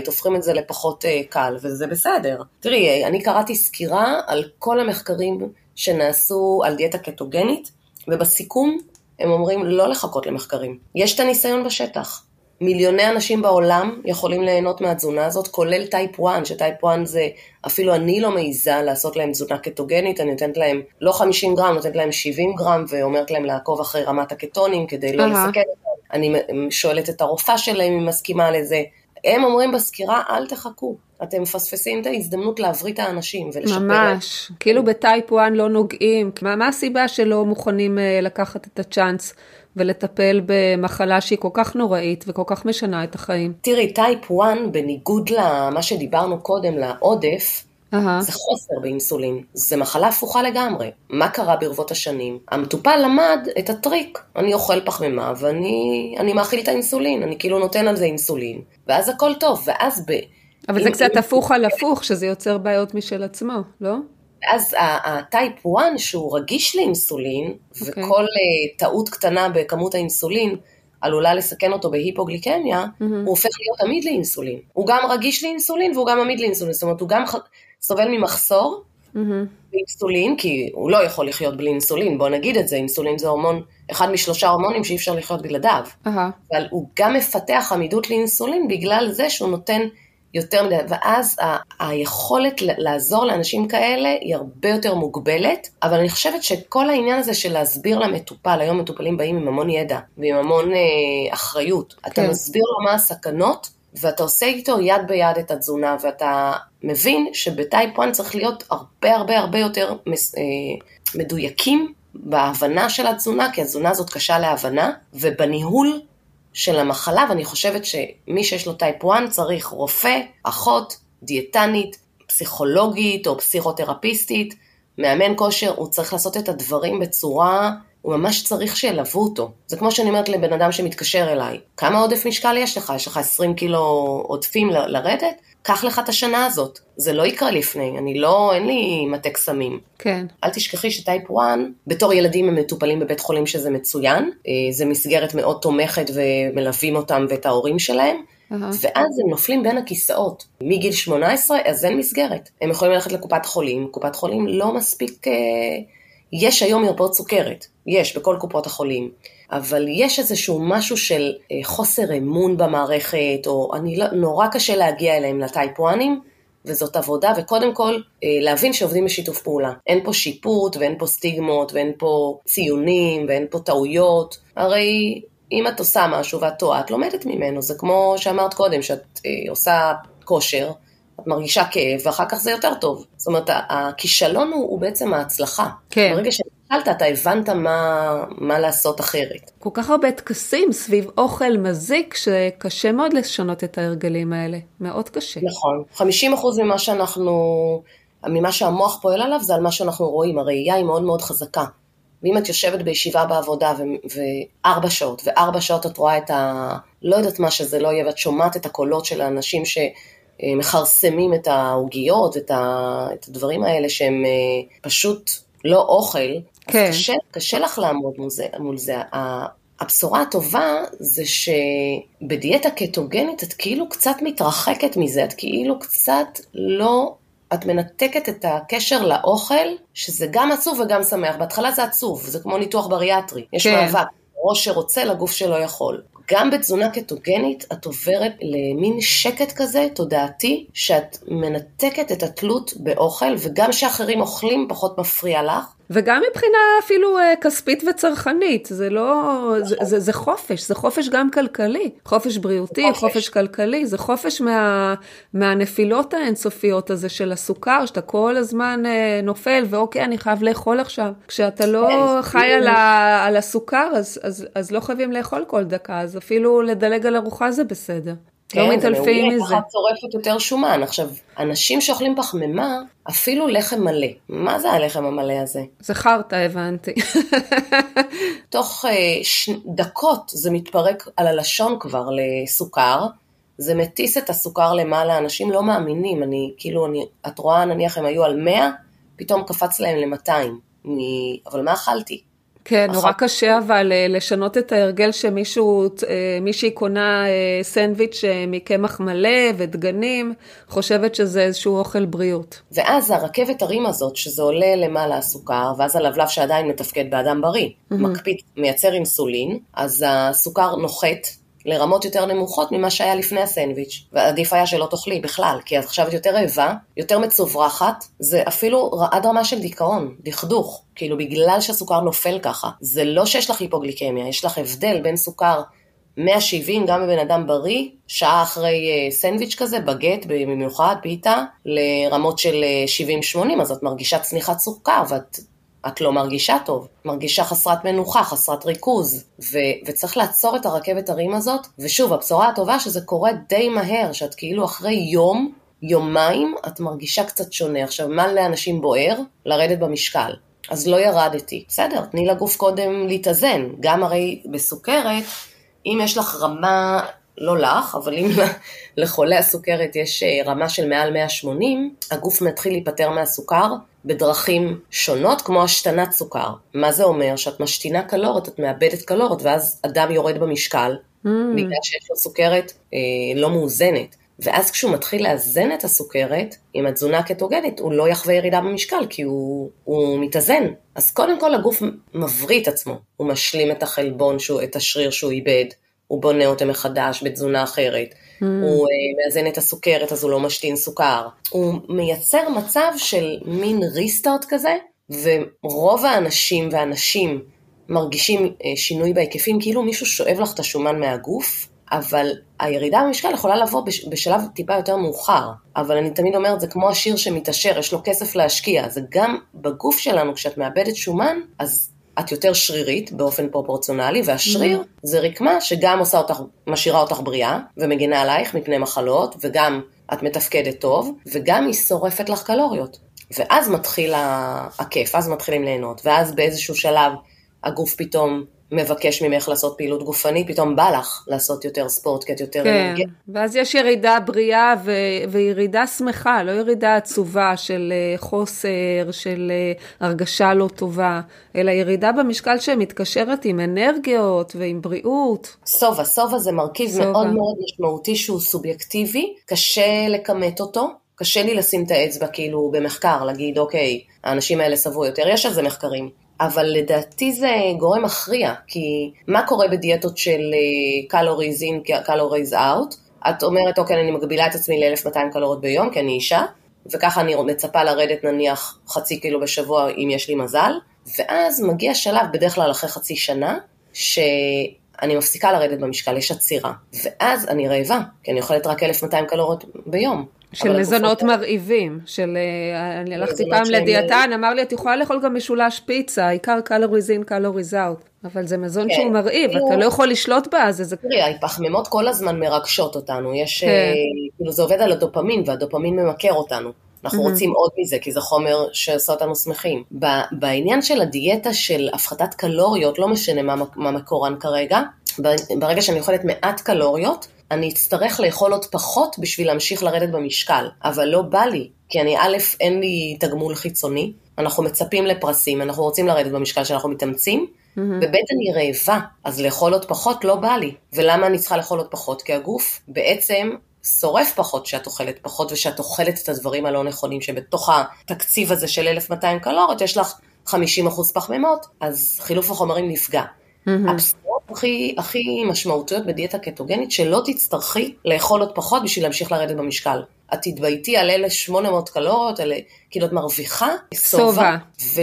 בבית, הופכים את זה לפחות קל, וזה בסדר. תראי, אני קראתי סקירה על כל המחקרים שנעשו על דיאטה קטוגנית, ובסיכום הם אומרים לא לחכות למחקרים. יש את הניסיון בשטח. מיליוני אנשים בעולם יכולים ליהנות מהתזונה הזאת, כולל טייפ 1, שטייפ 1 זה, אפילו אני לא מעיזה לעשות להם תזונה קטוגנית, אני נותנת להם לא 50 גרם, נותנת להם 70 גרם, ואומרת להם לעקוב אחרי רמת הקטונים, כדי לא לסכן אותם. אני שואלת את הרופאה שלהם, אם מסכימה לזה. הם אומרים בסקירה, אל תחכו. אתם מפספסים את ההזדמנות להבריא את האנשים ולשפר. ממש, כאילו בטייפ 1 לא נוגעים. מה הסיבה שלא מוכנים לקחת את הצ'אנס ולטפל במחלה שהיא כל כך נוראית וכל כך משנה את החיים? תראי, טייפ 1, בניגוד למה שדיברנו קודם, לעודף, זה חוסר באינסולין. זה מחלה הפוכה לגמרי. מה קרה ברבות השנים? המטופל למד את הטריק. אני אוכל פחמימה ואני מאכיל את האינסולין. אני כאילו נותן על זה אינסולין. ואז הכל טוב. ואז אבל זה קצת הפוך על הפוך, שזה יוצר בעיות משל עצמו, לא? אז הטייפ 1 שהוא רגיש לאינסולין, וכל טעות קטנה בכמות האינסולין עלולה לסכן אותו בהיפוגליקמיה, הוא הופך להיות עמיד לאינסולין. הוא גם רגיש לאינסולין והוא גם עמיד לאינסולין. זאת אומרת, הוא גם סובל ממחסור באינסולין, כי הוא לא יכול לחיות בלי אינסולין. בוא נגיד את זה, אינסולין זה הורמון, אחד משלושה הורמונים שאי אפשר לחיות בלעדיו. אבל הוא גם מפתח עמידות לאינסולין בגלל זה שהוא נותן יותר מדי, ואז היכולת לעזור לאנשים כאלה היא הרבה יותר מוגבלת, אבל אני חושבת שכל העניין הזה של להסביר למטופל, היום מטופלים באים עם המון ידע, ועם המון אחריות, אתה מסביר לו מה הסכנות, ואתה עושה איתו יד ביד את התזונה, ואתה מבין שבטייפ 1 צריך להיות הרבה יותר מדויקים בהבנה של התזונה, כי התזונה הזאת קשה להבנה, ובניהול של המחלה, ואני חושבת שמי שיש לו טייפ 1 צריך רופא, אחות, דיאטנית, פסיכולוגית או פסיכותרפיסטית, מאמן כושר, הוא צריך לעשות את הדברים בצורה, הוא ממש צריך שילוו אותו. זה כמו שאני אומרת לבן אדם שמתקשר אליי, כמה עודף משקל יש לך? יש לך 20 קילו עודפים לרדת? קח לך את השנה הזאת. זה לא יקרה לפני, אין לי מטה קסמים. כן. אל תשכחי שטייפ 1, בתור ילדים הם מטופלים בבית חולים שזה מצוין, זה מסגרת מאוד תומכת ומלווים אותם ואת ההורים שלהם, ואז הם נופלים בין הכיסאות. מגיל 18, אז אין מסגרת. הם יכולים ללכת לקופת חולים, קופת חולים לא מספיק, יש היום מרפאות סוכרת, יש בכל קופות החולים, אבל יש איזשהו משהו של חוסר אמון במערכת, או נורא קשה להגיע אליהם לטייפ 1, וזאת עבודה, וקודם כל להבין שעובדים בשיתוף פעולה. אין פה שיפוט, ואין פה סטיגמות, ואין פה ציונים, ואין פה טעויות. הרי אם את עושה משהו ואת טועה, את לומדת ממנו. זה כמו שאמרת קודם, שאת עושה כושר, את מרגישה כאב, ואחר כך זה יותר טוב. זאת אומרת, הכישלון הוא בעצם ההצלחה. כן. ברגע שהתחלת, אתה הבנת מה לעשות אחרת. כל כך הרבה תקסים סביב אוכל מזיק, שקשה מאוד לשנות את ההרגלים האלה. מאוד קשה. נכון. 50% ממה שהמוח פועל עליו, זה על מה שאנחנו רואים. הראייה היא מאוד מאוד חזקה. ואם את יושבת בישיבה בעבודה, ו4 שעות, ו4 שעות את רואה לא יודעת מה שזה לא יהיה, ואת שומעת את הקולות של האנשים מחרסמים את העוגיות, את הדברים האלה שהם פשוט לא אוכל, כן. אז קשה לך לעמוד מול זה. הבשורה הטובה זה שבדיאטה קטוגנית את כאילו קצת מתרחקת מזה, את כאילו קצת לא, את מנתקת את הקשר לאוכל, שזה גם עצוב וגם שמח. בהתחלה זה עצוב, זה כמו ניתוח בריאטרי, יש כן. מאבק, ראש שרוצה לגוף שלא יכול. גם בתזונה קטוגנית את עוברת למין שקט כזה, תודעתי, שאת מנתקת את התלות באוכל, וגם שאחרים אוכלים פחות מפריע לך. וגם מבחינה אפילו כספית וצרכנית, זה לא, זה חופש, זה חופש גם כלכלי, חופש בריאותי, חופש כלכלי, זה חופש מהנפילות האינסופיות הזה של הסוכר, שאתה כל הזמן נופל, ואוקיי, אני חייב לאכול עכשיו. כשאתה לא חי על הסוכר, אז לא חייבים לאכול כל דקה, אז אפילו לדלג על ארוחה זה בסדר. לא מתעלפים מזה. כן, צורפת יותר שומן. עכשיו, אנשים שאוכלים פחמימה, אפילו לחם מלא. מה זה הלחם המלא הזה? זה חרטה, הבנתי. תוך דקות זה מתפרק על הלשון כבר לסוכר, זה מטיס את הסוכר למעלה, אנשים לא מאמינים, את רואה נניח הם היו על 100, פתאום קפץ להם ל-200, אבל מה אכלתי? כן, נורא קשה אבל לשנות את ההרגל מישהי קונה סנדוויץ' מקמח מלא ודגנים, חושבת שזה איזשהו אוכל בריאות. ואז הרכבת הרים הזאת, שזה עולה למעלה הסוכר, ואז הלבלב שעדיין מתפקד באדם בריא, מקפיץ, מייצר אינסולין, אז הסוכר נוחת לרמות יותר נמוכות ממה שהיה לפני הסנדוויץ'. ועדיף היה שלא תאכלי בכלל, כי את עכשיו יותר רעבה, יותר מצוברחת, זה אפילו עד רמה של דיכאון, דכדוך, כאילו בגלל שהסוכר נופל ככה. זה לא שיש לך היפוגליקמיה, יש לך הבדל בין סוכר 170 גם בבן אדם בריא, שעה אחרי סנדוויץ' כזה, בגט במיוחד, פיתה, לרמות של 70-80, אז את מרגישה צניחת סוכר, ואת לא מרגישה טוב, מרגישה חסרת מנוחה, חסרת ריכוז, וצריך לעצור את הרכבת הרים הזאת, ושוב, הבשורה הטובה שזה קורה די מהר, שאת כאילו אחרי יומיים, את מרגישה קצת שונה. עכשיו, מה לאנשים בוער? לרדת במשקל. אז לא ירדתי. בסדר, תני לגוף קודם להתאזן. גם הרי בסוכרת, אם יש לך רמה, לא לך, אבל אם לחולי הסוכרת יש רמה של מעל 180, הגוף מתחיל להיפטר מהסוכר בדרכים שונות, כמו השתנת סוכר. מה זה אומר? שאת משתינה קלוריות, את מאבדת קלוריות, ואז אדם יורד במשקל, בגלל שיש לו סוכרת לא מאוזנת. ואז כשהוא מתחיל לאזן את הסוכרת, עם התזונה הקטוגנית, הוא לא יחווה ירידה במשקל, כי הוא מתאזן. אז קודם כל הגוף מבריא את עצמו, הוא משלים את החלבון, את השריר שהוא איבד, הוא בונה אותו מחדש בתזונה אחרת, הוא מאזן את הסוכרת, אז הוא לא משתין סוכר, הוא מייצר מצב של מין ריסטארט כזה, ורוב האנשים והנשים מרגישים שינוי בהיקפים, כאילו מישהו שואב לך את השומן מהגוף, אבל הירידה במשקל יכולה לבוא בשלב טיפה יותר מאוחר, אבל אני תמיד אומרת, זה כמו השיר שמתאשר, יש לו כסף להשקיע, זה גם בגוף שלנו, כשאת מאבדת שומן, אז את יותר שרירית באופן פרופורציונלי, והשריר זה רקמה שגם משאירה אותך בריאה, ומגינה עלייך מפני מחלות, וגם את מתפקדת טוב, וגם היא שורפת לך קלוריות. ואז מתחיל הכיף, אז מתחילים ליהנות, ואז באיזשהו שלב הגוף פתאום מבקש ממך לעשות פעילות גופנית, פתאום בא לך לעשות יותר ספורט, כי את יותר אנרגיה. ואז יש ירידה בריאה וירידה שמחה, לא ירידה עצובה של חוסר, של הרגשה לא טובה, אלא ירידה במשקל שמתקשרת עם אנרגיות ועם בריאות. סובה זה מרכיב מאוד מאוד משמעותי שהוא סובייקטיבי, קשה לקמת אותו, קשה לי לשים את האצבע כאילו במחקר, להגיד אוקיי, האנשים האלה סבו יותר, יש על זה מחקרים. אבל לדעתי זה גורם מכריע, כי מה קורה בדיאטות של calories in, calories out? את אומרת, אוקיי, אני מגבילה את עצמי ל-1200 קלוריות ביום, כי אני אישה, וככה אני מצפה לרדת נניח חצי קילו בשבוע, אם יש לי מזל, ואז מגיע שלב, בדרך כלל אחרי חצי שנה, שאני מפסיקה לרדת במשקל, יש עצירה, ואז אני רעבה, כי אני אוכלת רק 1200 קלוריות ביום. של מזונות מרעיבים, אני הלכתי פעם לדיאטן, אמר לי, את יכולה לאכול גם משולש פיצה, העיקר calories in, calories out, אבל זה מזון שהוא מרעיב, אתה לא יכול לשלוט בה, זה... תראי, הפחמימות כל הזמן מרגשות אותנו, כאילו זה עובד על הדופמין, והדופמין ממכר אותנו, אנחנו רוצים עוד מזה, כי זה חומר שעושה אותנו שמחים. בעניין של הדיאטה של הפחתת קלוריות, לא משנה מה מקורן כרגע, ברגע שאני אוכלת מעט קלוריות, אני אצטרך לאכול עוד פחות בשביל להמשיך לרדת במשקל, אבל לא בא לי, כי אין לי תגמול חיצוני, אנחנו מצפים לפרסים, אנחנו רוצים לרדת במשקל שאנחנו מתאמצים, בבית אני רעבה, אז לאכול עוד פחות לא בא לי. ולמה אני צריכה לאכול עוד פחות? כי הגוף בעצם שורף פחות שאת אוכלת פחות, ושאת אוכלת את הדברים הלא נכונים, שבתוך התקציב הזה של 1200 קלוריות, יש לך 50% פחמימות, אז חילוף החומרים נפגע. הבשורות הכי משמעותיות בדיאטה קטוגנית, שלא תצטרכי לאכול עוד פחות בשביל להמשיך לרדת במשקל. את תתבייתי על 1800 קלוריות, כאילו את מרוויחה סובה,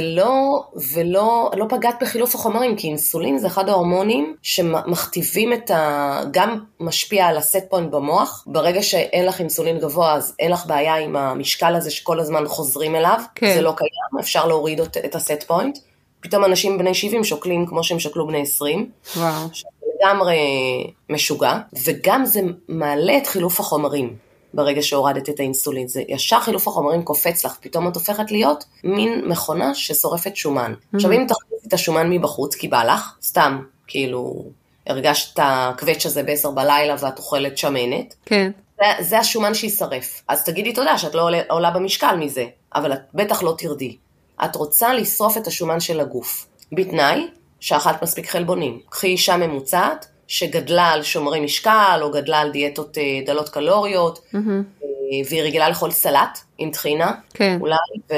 ולא פגעת בחילוף החומרים, כי אינסולין זה אחד ההורמונים שמכתיבים גם משפיע על הסט פוינט במוח, ברגע שאין לך אינסולין גבוה, אז אין לך בעיה עם המשקל הזה שכל הזמן חוזרים אליו, זה לא קיים, אפשר להוריד את הסט פוינט, פתאום אנשים בני 70 שוקלים כמו שהם שקלו בני 20, וואו. לגמרי משוגע, וגם זה מעלה את חילוף החומרים, ברגע שהורדת את האינסולין, זה ישר חילוף החומרים קופץ לך, פתאום את הופכת להיות מין מכונה ששורפת שומן. עכשיו אם תחליט את השומן מבחוץ, כי בא לך, סתם, כאילו, הרגשת את הקווץ' הזה ב10 בלילה, ואת אוכלת שמנת, כן. זה השומן שישרף. אז תגידי תודה שאת לא עולה במשקל מזה, אבל את בטח לא תרדי. את רוצה לשרוף את השומן של הגוף. בתנאי שאכלת מספיק חלבונים. קחי אישה ממוצעת, שגדלה על שומרי משקל, או גדלה על דיאטות דלות קלוריות, והיא רגילה לאכול סלט עם טחינה, כן. אולי,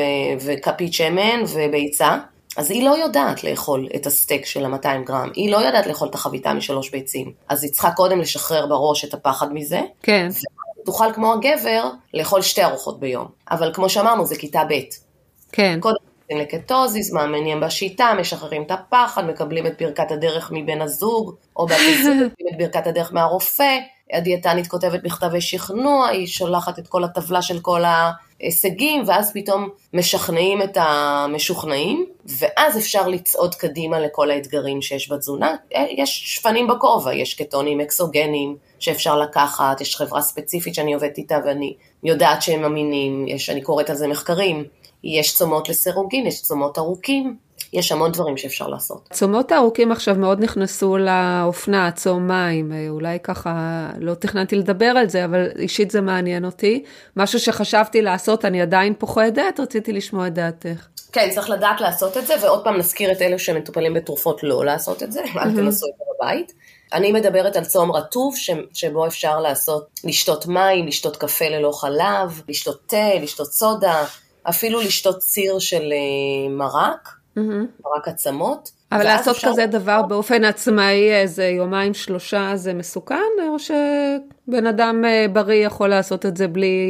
וכפית שמן וביצה, אז היא לא יודעת לאכול את הסטייק של ה-200 גרם, היא לא יודעת לאכול את החביתה מ3 ביצים, אז היא צריכה קודם לשחרר בראש את הפחד מזה, כן. ותוכל כמו הגבר לאכול 2 ארוחות ביום, אבל כמו שאמרנו זה כיתה ב'. כן. קודם לקטוזיס, מאמנים בשיטה, משחררים את הפחד, מקבלים את ברכת הדרך מבן הזוג, או את ברכת הדרך מהרופא, הדיאטנית כותבת מכתבי שכנוע, היא שולחת את כל הטבלה של כל ההישגים, ואז פתאום משכנעים את המשוכנעים, ואז אפשר לצעוד קדימה לכל האתגרים שיש בתזונה. יש שפנים בכובע, יש קטונים אקסוגנים שאפשר לקחת, יש חברה ספציפית שאני עובדת איתה ואני יודעת שהם אמינים, אני קוראת על זה מחקרים, יש צומות לסירוגין, יש צומות ארוכים, יש המון דברים שאפשר לעשות. צומות הארוכים עכשיו מאוד נכנסו לאופנה, צום מים, אולי ככה לא תכננתי לדבר על זה, אבל אישית זה מעניין אותי. משהו שחשבתי לעשות, אני עדיין פוחדת, רציתי לשמוע את דעתך. כן, צריך לדעת לעשות את זה, ועוד פעם נזכיר את אלו שמטופלים בתרופות לא לעשות את זה, אל תנסו את זה בבית. אני מדברת על צום רטוב, שבו אפשר לעשות, לשתות מים, לשתות קפה ללא חלב, לשתות תה, לשתות סודה, אפילו לשתות ציר של מרק, מרק עצמות. אבל לעשות כזה דבר באופן עצמאי, איזה 2-3 זה מסוכן, או שבן אדם בריא יכול לעשות את זה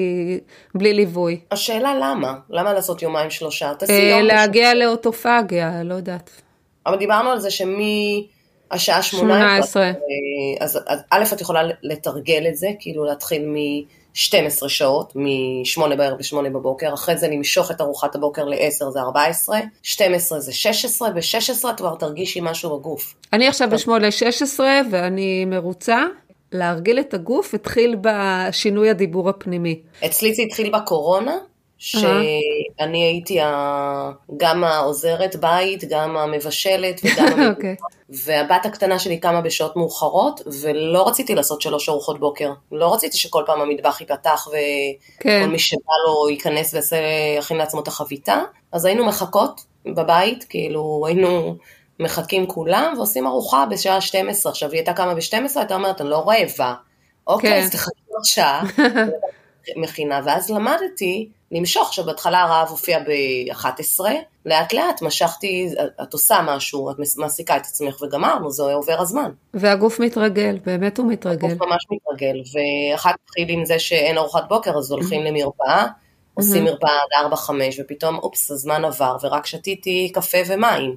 בלי ליווי? השאלה למה? למה לעשות 2-3? להגיע לאוטופגיה, לא יודעת. אבל דיברנו על זה השעה 18, אז א' את יכולה לתרגל את זה, כאילו להתחיל מ-12 שעות, מ-8 בערב ל-8 בבוקר, אחרי זה נמשוך את ארוחת הבוקר ל-10 זה 14, 12 זה 16, ב-16 את כבר תרגישי משהו בגוף. אני עכשיו ב-8-16 ואני מרוצה, להרגיל את הגוף התחיל בשינוי הדיבור הפנימי. אצלי זה התחיל בקורונה, שאני הייתי גם העוזרת בית, גם המבשלת וגם המבשלת, והבת הקטנה שלי קמה בשעות מאוחרות, ולא רציתי לעשות 3 ארוחות בוקר, לא רציתי שכל פעם המטבח ייפתח, וכל מי שבא לו ייכנס ויכין לעצמו את החביתה, אז היינו מחכות בבית, כאילו היינו מחכים כולם, ועושים ארוחה בשעה 12, עכשיו היא הייתה קמה ב-12, הייתה אומרת, אני לא רעבה, אוקיי, אז תחכי עוד שעה, מכינה, ואז למדתי למשוך, שבהתחלה הרעב הופיע ב-11, לאט לאט משכתי, את עושה משהו, את מעסיקה את עצמך וגמרנו, זה עובר הזמן. והגוף מתרגל, באמת הוא מתרגל. הגוף ממש מתרגל, ואחר כך התחיל עם זה שאין ארוחת בוקר, אז הולכים למרפאה, עושים מרפאה עד 4-5, ופתאום, אופס, הזמן עבר, ורק שתיתי קפה ומים.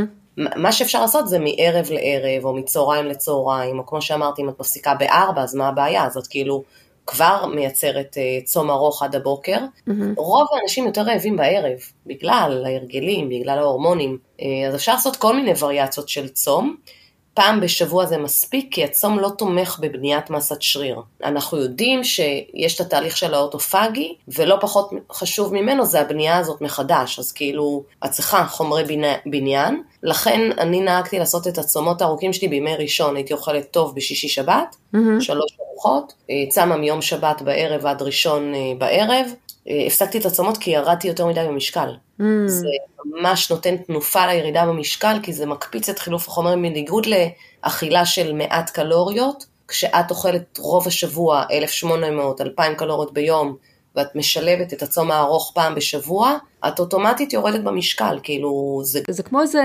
מה שאפשר לעשות זה מערב לערב, או מצהריים לצהריים, או כמו שאמרתי, אם את מפסיקה ב-4, אז מה הבעיה? אז את כאילו כבר מייצרת צום ארוך עד הבוקר. רוב האנשים יותר רעבים בערב, בגלל ההרגלים, בגלל ההורמונים, אז אפשר לעשות כל מיני וריאציות של צום. פעם בשבוע זה מספיק, כי הצום לא תומך בבניית מסת שריר. אנחנו יודעים שיש את התהליך של האוטופגי, ולא פחות חשוב ממנו זה הבנייה הזאת מחדש, אז כאילו את צריכה חומרי בניין, לכן אני נהגתי לעשות את הצומות הארוכים שלי בימי ראשון, הייתי אוכלת טוב בשישי שבת, 3 ארוחות, צמה מיום שבת בערב עד ראשון בערב, הפסקתי את הצומות כי ירדתי יותר מדי במשקל. זה ממש נותן תנופה לירידה במשקל, כי זה מקפיץ את חילוף החומרים בניגוד לאכילה של מעט קלוריות, כשאת אוכלת רוב השבוע 1,800-2,000 קלוריות ביום, ואת משלבת את הצום הארוך פעם בשבוע, את אוטומטית יורדת במשקל, כאילו זה... זה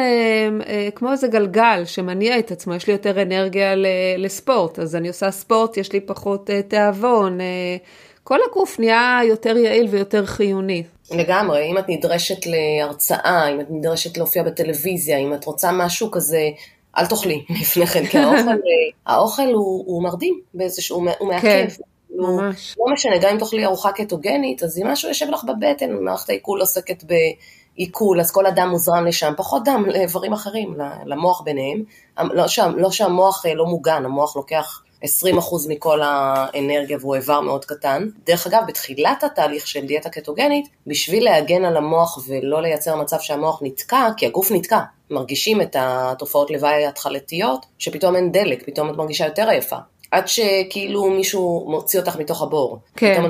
כמו איזה גלגל שמניע את עצמו, יש לי יותר אנרגיה לספורט, אז אני עושה ספורט, יש לי פחות תאבון, כל הגוף נהיה יותר יעיל ויותר חיוני. לגמרי, אם את נדרשת להרצאה, אם את נדרשת להופיע בטלוויזיה, אם את רוצה משהו כזה, אל תאכלי לפני כן, כי האוכל הוא מרדים באיזשהו, הוא מעכב. כן, ממש. לא משנה, גם אם תאכלי ארוחה קטוגנית, אז אם משהו יושב לך בבטן, מערכת העיכול עוסקת בעיכול, אז כל הדם מוזרם לשם, פחות דם לאיברים אחרים, למוח ביניהם. לא שהמוח לא מוגן, המוח לוקח 20% מכל האנרגיה, והוא איבר מאוד קטן. דרך אגב, בתחילת התהליך של דיאטה קטוגנית, בשביל להגן על המוח ולא לייצר מצב שהמוח נתקע, כי הגוף נתקע, מרגישים את התופעות לוואי התחלתיות, שפתאום אין דלק, פתאום את מרגישה יותר עייפה, עד שכאילו מישהו מוציא אותך מתוך הבור. כן. פתאום את מרגישה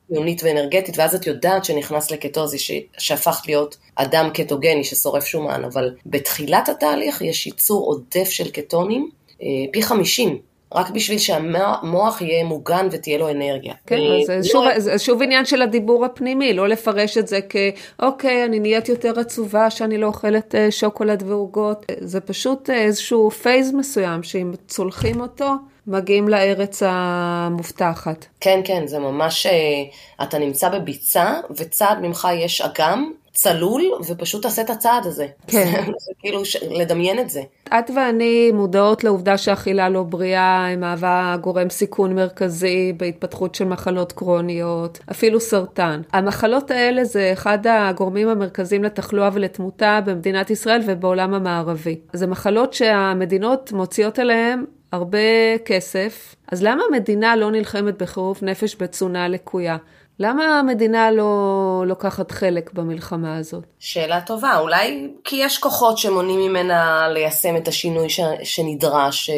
חיונית ואנרגטית, ואז את יודעת שנכנס לקטוזי, שהפך להיות אדם קטוגני ששורף שומן, אבל בתחילת התהליך יש ייצור עודף של קטונים, פי 50, רק בשביל שהמוח יהיה מוגן ותהיה לו אנרגיה. כן, אז שוב עניין של הדיבור הפנימי, לא לפרש את זה אוקיי, אני נהיית יותר עצובה שאני לא אוכלת שוקולד ועוגות, זה פשוט איזשהו פייז מסוים, שאם צולחים אותו, מגיעים לארץ המובטחת. כן, כן, זה ממש, אתה נמצא בביצה, וצעד ממך יש אגם, צלול, ופשוט תעשה את הצעד הזה. כן. זה כאילו לדמיין את זה. את ואני מודעות לעובדה שהאכילה לא בריאה, היא מהווה גורם סיכון מרכזי בהתפתחות של מחלות קרוניות, אפילו סרטן. המחלות האלה זה אחד הגורמים המרכזיים לתחלואה ולתמותה במדינת ישראל ובעולם המערבי. זה מחלות שהמדינות מוציאות עליהן הרבה כסף, אז למה המדינה לא נלחמת בחירוף נפש בתזונה לקויה? למה המדינה לא לוקחת חלק במלחמה הזאת? שאלה טובה, אולי כי יש כוחות שמונעים ממנה ליישם את השינוי שנדרש,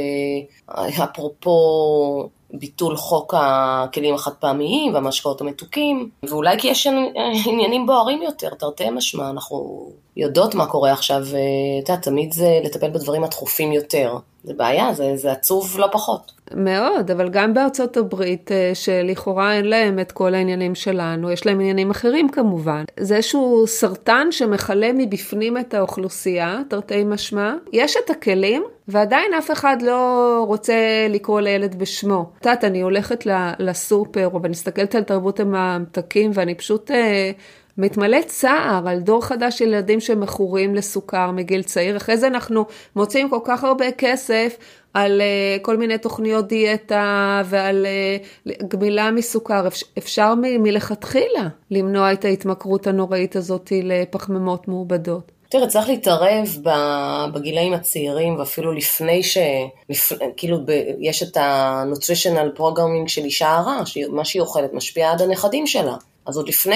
אפרופו ביטול חוק הכלים החד פעמיים והמשקאות המתוקים, ואולי כי יש עניינים בוערים יותר, תרתי משמע, אנחנו יודעות מה קורה עכשיו, תמיד זה לטפל בדברים הדחופים יותר. זה בעיה, זה עצוב לא פחות. מאוד, אבל גם בארצות הברית, שלכאורה אין להם את כל העניינים שלנו, יש להם עניינים אחרים כמובן. זה איזשהו סרטן שמחלה מבפנים את האוכלוסייה, תרתי משמע. יש את הכלים, ועדיין אף אחד לא רוצה לקרוא לילד בשמו. אני הולכת לסופר, ואני מסתכלת על תרבות הממתקים, ואני פשוט מתמלא צער על דור חדש של ילדים שמכורים לסוכר מגיל צעיר. אחרי זה אנחנו מוצאים כל כך הרבה כסף על כל מיני תוכניות דיאטה ועל גמילה מסוכר. אפשר מלכתחילה למנוע את ההתמכרות הנוראית הזאת לפחמימות מעובדות. תראה, צריך להתערב בגילאים הצעירים, ואפילו לפני כאילו יש את ה-nutritional programming של אישה הרה, מה שהיא אוכלת משפיע עד הנכדים שלה. אז עוד לפני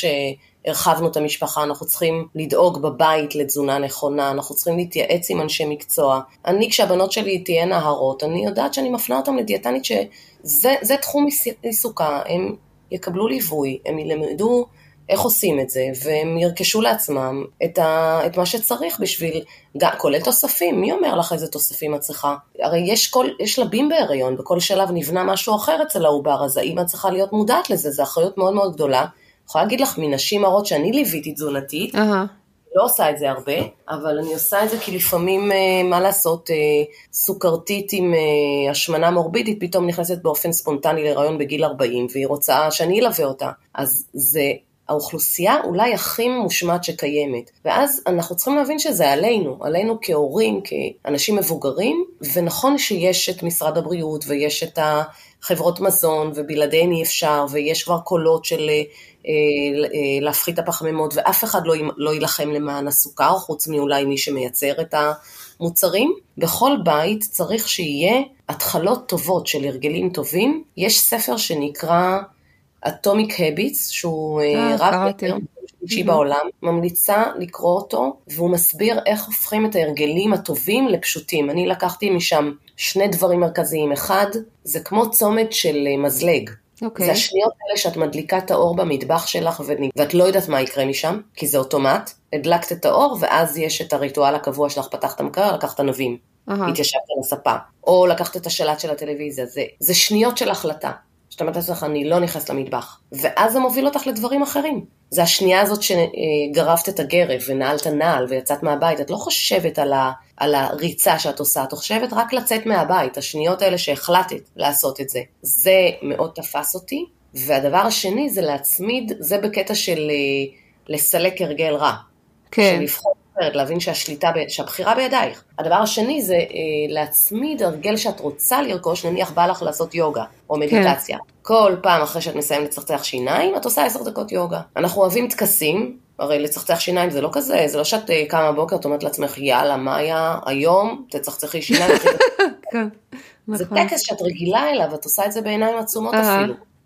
שהרחבנו את המשפחה, אנחנו צריכים לדאוג בבית לתזונה נכונה, אנחנו צריכים להתייעץ עם אנשי מקצוע. כשהבנות שלי תהיינה הרות, אני יודעת שאני מפנה אותם לדיאטנית שזה תחום עיסוקה, הם יקבלו ליווי, הם ילמדו איך עושים את זה, והם ירכשו לעצמם את מה שצריך בשביל, כולל תוספים, מי אומר לך איזה תוספים את צריכה? הרי יש שלבים בהיריון, בכל שלב נבנה משהו אחר אצל העובר, אז האמא צריכה להיות מודעת לזה, זה אחריות מאוד מאוד גדולה. אני יכולה להגיד לך מנשים הרות שאני ליוויתי תזונתית, לא עושה את זה הרבה, אבל אני עושה את זה כי לפעמים, מה לעשות, סוכרתית עם השמנה מורבידית, פתאום נכנסת באופן ספונטני להיריון בגיל 40, והיא רוצה שאני אלווה אותה. אז זה האוכלוסייה אולי הכי מושמעת שקיימת, ואז אנחנו צריכים להבין שזה עלינו כהורים, כאנשים מבוגרים, ונכון שיש את משרד הבריאות, ויש את החברות מזון, ובלעדיהן אי אפשר, ויש כבר קולות של להפחית הפחמימות, ואף אחד לא ילחם למען הסוכר, חוץ מאולי מי שמייצר את המוצרים. בכל בית צריך שיהיה התחלות טובות של הרגלים טובים. יש ספר שנקרא Atomic Habits, שהוא רב יותר שלישי בעולם, ממליצה לקרוא אותו, והוא מסביר איך הופכים את ההרגלים הטובים לפשוטים. אני לקחתי משם שני דברים מרכזיים. אחד, זה כמו צומת של מזלג. זה השניות האלה שאת מדליקה את האור במטבח שלך, ואת לא יודעת מה יקרה משם, כי זה אוטומט. הדלקת את האור, ואז יש את הריטואל הקבוע שלך, פתחת המקרר, לקחת ענבים, התיישבת על הספה, או לקחת את השלט של הטלוויזיה. זה שניות של החלטה. שאתה אומרת לך, אני לא נכנס למטבח. ואז זה מוביל אותך לדברים אחרים. זה השנייה הזאת שגרפת את הגרב ונעלת נעל ויצאת מהבית. את לא חושבת על הריצה שאת עושה, את חושבת רק לצאת מהבית. השניות האלה שהחלטת לעשות את זה. זה מאוד תפס אותי. והדבר השני זה להצמיד, זה בקטע של לסלק הרגל רע. כן. של לבחור, להבין שהבחירה בידייך. הדבר השני זה להצמיד הרגל שאת רוצה לרכוש, נניח בא לך לעשות יוגה או מדיטציה. כל פעם אחרי שאת מסיים לצחצח שיניים, את עושה 10 דקות יוגה. אנחנו אוהבים טקסים, הרי לצחצח שיניים זה לא כזה, זה לא שאת קמה בבוקר, את אומרת לעצמך, יאללה, מה היה היום? תצחצחי שיניים. זה טקס שאת רגילה אליו, את עושה את זה בעיניים עצומות אפילו.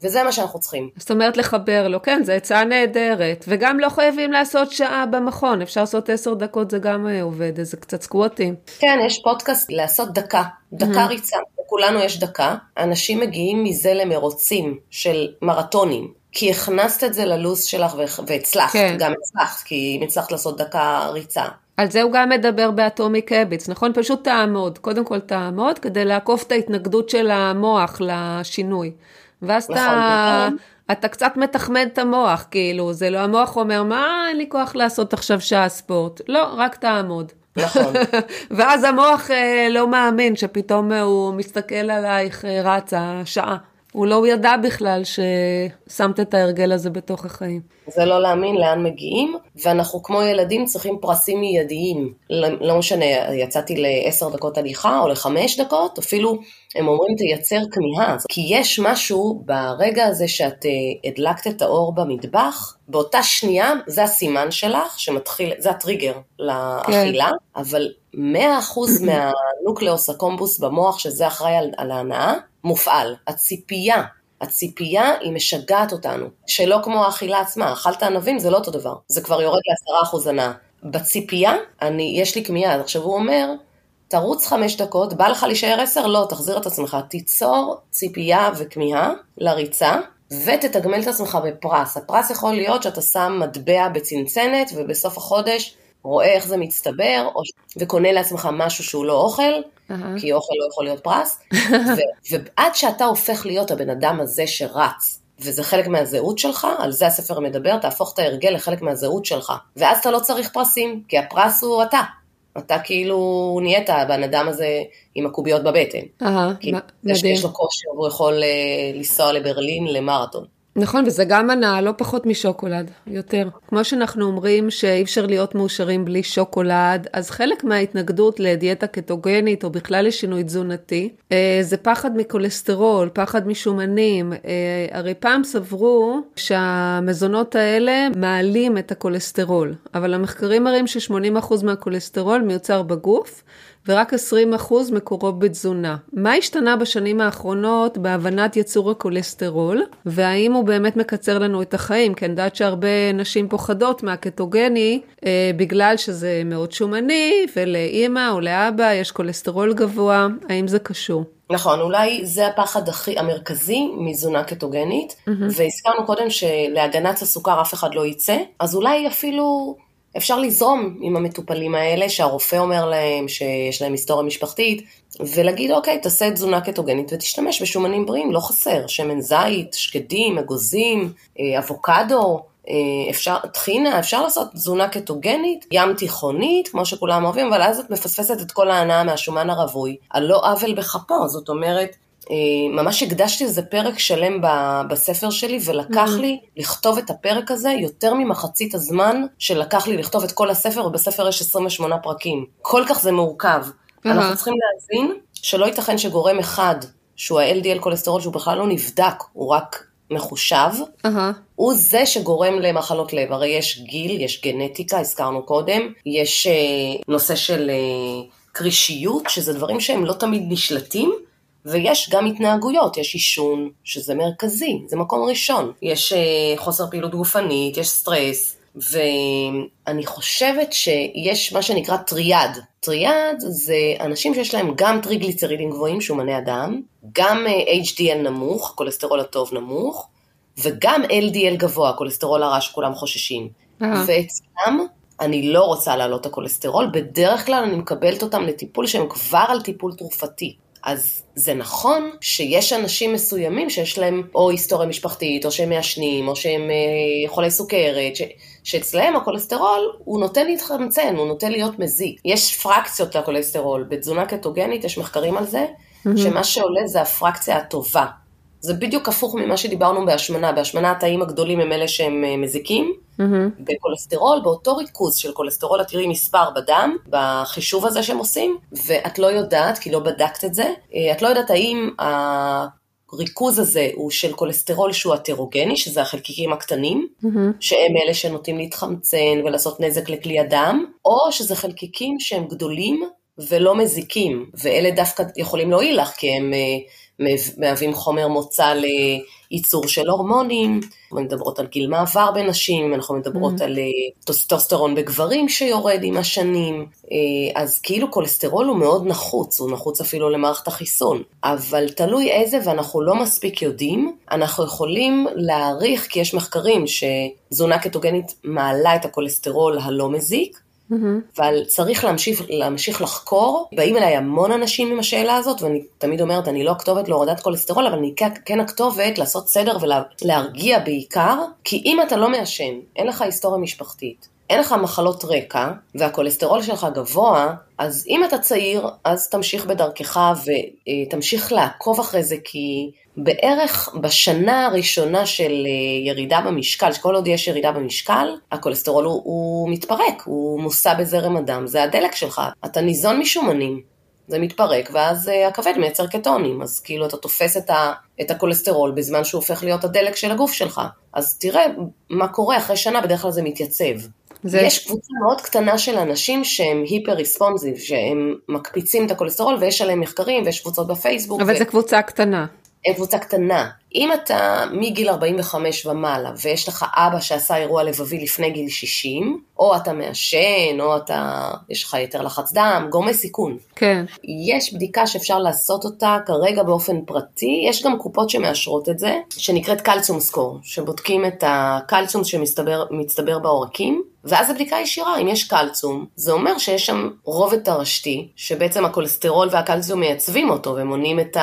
וזה מה שאנחנו צריכים. זאת אומרת לחבר לו, כן, זה הצעה נהדרת, וגם לא חייבים לעשות שעה במכון, אפשר לעשות 10 דקות, זה גם עובד, זה קצת סקווטים. כן, יש פודקאסט לעשות דקה ריצה, לכולנו יש דקה, אנשים מגיעים מזה למרוצים של מרתונים, כי הכנסת את זה ללו"ז שלך והצלחת, כן. גם הצלחת, כי אם הצלחת לעשות דקה ריצה. על זה הוא גם מדבר באטומיק הביטס, נכון? פשוט תעמוד, קודם כל תעמוד, כדי לעקוף את ההתנגדות של המוח לשינוי. ואז אתה קצת מתחמד את המוח, כאילו, זה לא המוח אומר, מה, אין לי כוח לעשות עכשיו שעה ספורט. לא, רק תעמוד. נכון. ואז המוח לא מאמין שפתאום הוא מסתכל עלייך רצה שעה. הוא לא ידע בכלל ששמת את ההרגל הזה בתוך החיים. זה לא להאמין לאן מגיעים, ואנחנו כמו ילדים צריכים פרסים מיידיים. לא משנה, יצאתי ל10 דקות הליכה או ל5 דקות, אפילו הם אומרים תייצר כמיהה. כי יש משהו ברגע הזה שאת הדלקת את האור במטבח, באותה שנייה זה הסימן שלך שמתחיל, זה הטריגר לאכילה, כן. אבל 100% מהנוקלאוס הקומבוס במוח שזה אחראי על ההנאה, מופעל. הציפייה היא משגעת אותנו, שלא כמו האכילה עצמה, אכלת ענבים זה לא אותו דבר, זה כבר יורד ל10% הנאה. בציפייה, יש לי כמיהה, עכשיו הוא אומר, תרוץ 5 דקות, בא לך להישאר 10, לא, תחזיר את עצמך, תיצור ציפייה וכמיהה לריצה, ותתגמל את עצמך בפרס. הפרס יכול להיות שאתה שם מטבע בצנצנת, ובסוף החודש רואה איך זה מצטבר, וקונה לעצמך משהו שהוא לא אוכל, כי אוכל לא יכול להיות פרס, ועד שאתה הופך להיות הבן אדם הזה שרץ, וזה חלק מהזהות שלך, על זה הספר מדבר, תהפוך את ההרגל לחלק מהזהות שלך, ואז אתה לא צריך פרסים, כי הפרס הוא אתה כאילו נהיית הבן אדם הזה עם הקוביות בבטן, כי יש לו קושי, הוא יכול לנסוע לברלין למרתון. נכון, וזה גם הנאה, לא פחות משוקולד, יותר. כמו שאנחנו אומרים שאי אפשר להיות מאושרים בלי שוקולד, אז חלק מההתנגדות לדיאטה קטוגנית, או בכלל לשינוי תזונתי, זה פחד מקולסטרול, פחד משומנים. הרי פעם סברו שהמזונות האלה מעלים את הקולסטרול, אבל המחקרים מראים ש80% מהקולסטרול מיוצר בגוף, ורק 20% מקורו בתזונה. מה השתנה בשנים האחרונות בהבנת יצור הקולסטרול, והאם הוא באמת מקצר לנו את החיים? כי אני יודעת שהרבה נשים פוחדות מהקטוגני, בגלל שזה מאוד שומני, ולאמא או לאבא יש קולסטרול גבוה, האם זה קשור? נכון, אולי זה הפחד הכי המרכזי מתזונה קטוגנית, והזכרנו קודם שלהגנת הסוכר אף אחד לא יצא, אז אולי אפילו אפשר לזרום עם המטופלים האלה, שהרופא אומר להם שיש להם היסטוריה משפחתית, ולהגיד, אוקיי, תעשה תזונה קטוגנית ותשתמש בשומנים בריאים, לא חסר, שמן זית, שקדים, אגוזים, אבוקדו, טחינה, אפשר לעשות תזונה קטוגנית, ים תיכונית, כמו שכולם אוהבים, אבל אז את מפספסת את כל ההנאה מהשומן הרווי, על לא עוול בכפו, זאת אומרת, ממש הקדשתי איזה פרק שלם בספר שלי, ולקח לי לכתוב את הפרק הזה יותר ממחצית הזמן שלקח לי לכתוב את כל הספר, ובספר יש 28 פרקים. כל כך זה מורכב. אנחנו צריכים להבין שלא ייתכן שגורם אחד, שהוא ה-LDL קולסטרול, שהוא בכלל לא נבדק, הוא רק מחושב, הוא זה שגורם למחלות לב. הרי יש גיל, יש גנטיקה, הזכרנו קודם, יש נושא של קרישיות, שזה דברים שהם לא תמיד נשלטים, ויש גם התנהגויות, יש עישון, שזה מרכזי, זה מקום ראשון. יש חוסר פעילות גופנית, יש סטרס, ואני חושבת שיש מה שנקרא טריאד. טריאד זה אנשים שיש להם גם טריגליצרידים גבוהים, שומני אדם, גם HDL נמוך, הקולסטרול הטוב נמוך, וגם LDL גבוה, הקולסטרול הרע שכולם חוששים. ואצלם אני לא רוצה להעלות הקולסטרול, בדרך כלל אני מקבלת אותם לטיפול שהם כבר על טיפול תרופתי. אז זה נכון שיש אנשים מסוימים שיש להם או היסטוריה משפחתית, או שהם מעשנים, או שהם חולי סוכרת, שאצלהם הקולסטרול הוא נותן להתחמצן, הוא נותן להיות מזיק. יש פרקציות לקולסטרול, בתזונה קטוגנית יש מחקרים על זה, שמה שעולה זה הפרקציה הטובה. זה בדיוק הפוך ממה שדיברנו בהשמנה. בהשמנה התאים הגדולים הם אלה שהם מזיקים. בקולסטרול, באותו ריכוז של קולסטרול, את תראי מספר בדם, בחישוב הזה שהם עושים, ואת לא יודעת, כי לא בדקת את זה, את לא יודעת האם הריכוז הזה הוא של קולסטרול שהוא הטרוגני, שזה החלקיקים הקטנים, שהם אלה שנוטים להתחמצן ולעשות נזק לכלי הדם, או שזה חלקיקים שהם גדולים ולא מזיקים, ואלה דווקא יכולים להועיל לך, כי הם מהווים חומר מוצא ייצור של הורמונים, אנחנו מדברות על גיל מעבר בנשים, אנחנו מדברות על טסטוסטרון בגברים שיורד עם השנים, אז כאילו כולסטרול הוא מאוד נחוץ, הוא נחוץ אפילו למערכת החיסון, אבל תלוי איזה ואנחנו לא מספיק יודעים, אנחנו יכולים להעריך, כי יש מחקרים שתזונה קטוגנית מעלה את הכולסטרול הלא מזיק, אבל צריך להמשיך לחקור. באים אליי המון אנשים עם השאלה הזאת, ואני תמיד אומרת, אני לא הכתובת להורדת כולסטרול, אבל אני כן הכתובת לעשות סדר ולהרגיע בעיקר, כי אם אתה לא מעשן, אין לך היסטוריה משפחתית, אין לך מחלות רקע, והכולסטרול שלך גבוה, אז אם אתה צעיר, אז תמשיך בדרכך, ותמשיך לעקוב אחרי זה, כי בערך בשנה הראשונה של ירידה במשקל, שכל עוד יש ירידה במשקל, הכולסטרול הוא מתפרק, הוא מוסע בזרם הדם, זה הדלק שלך, אתה ניזון משומנים, זה מתפרק, ואז הכבד מייצר קטונים, אז כאילו אתה תופס את הכולסטרול, בזמן שהוא הופך להיות הדלק של הגוף שלך, אז תראה מה קורה אחרי שנה, בדרך כלל זה מתייצב. יש קבוצה מאוד קטנה של אנשים שהם היפר-ריספונזיב, שהם מקפיצים את הכולסטרול, ויש עליהם מחקרים, ויש קבוצות בפייסבוק. אבל זה קבוצה קטנה. הם קבוצה קטנה. אם אתה מגיל 45 ומעלה, ויש לך אבא שעשה אירוע לבבי לפני גיל 60, או אתה מעשן, או יש לך יותר לחץ דם, גורמי סיכון. כן. יש בדיקה שאפשר לעשות אותה כרגע באופן פרטי, יש גם קופות שמאשרות את זה, שנקראת קלציום סקור, שבודקים את הקלציום שמצטבר בעורקים, ואז הבדיקה ישירה, אם יש קלציום, זה אומר שיש שם רובד תרשתי, שבעצם הכולסטרול והקלציום מייצבים אותו, ומונים את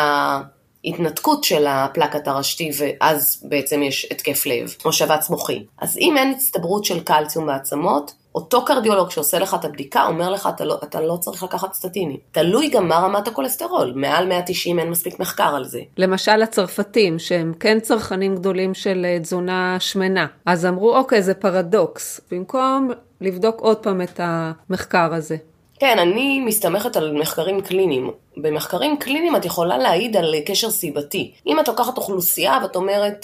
התנתקות של הפלק התרשתי, ואז בעצם יש התקף לב, או שבץ מוחי. אז אם אין הצטברות של קלציום בעצמות, אותו קרדיולוג שעושה לך את הבדיקה, אומר לך, אתה לא צריך לקחת סטטינים. תלוי גם מה רמת הכולסטרול, מעל 190 אין מספיק מחקר על זה. למשל הצרפתים, שהם כן צרכנים גדולים של תזונה שמנה, אז אמרו, אוקיי, זה פרדוקס, במקום לבדוק עוד פעם את המחקר הזה. כן, אני מסתמכת על מחקרים קליניים. במחקרים קליניים את יכולה להעיד על קשר סיבתי. אם את לוקחת אוכלוסייה ואת אומרת,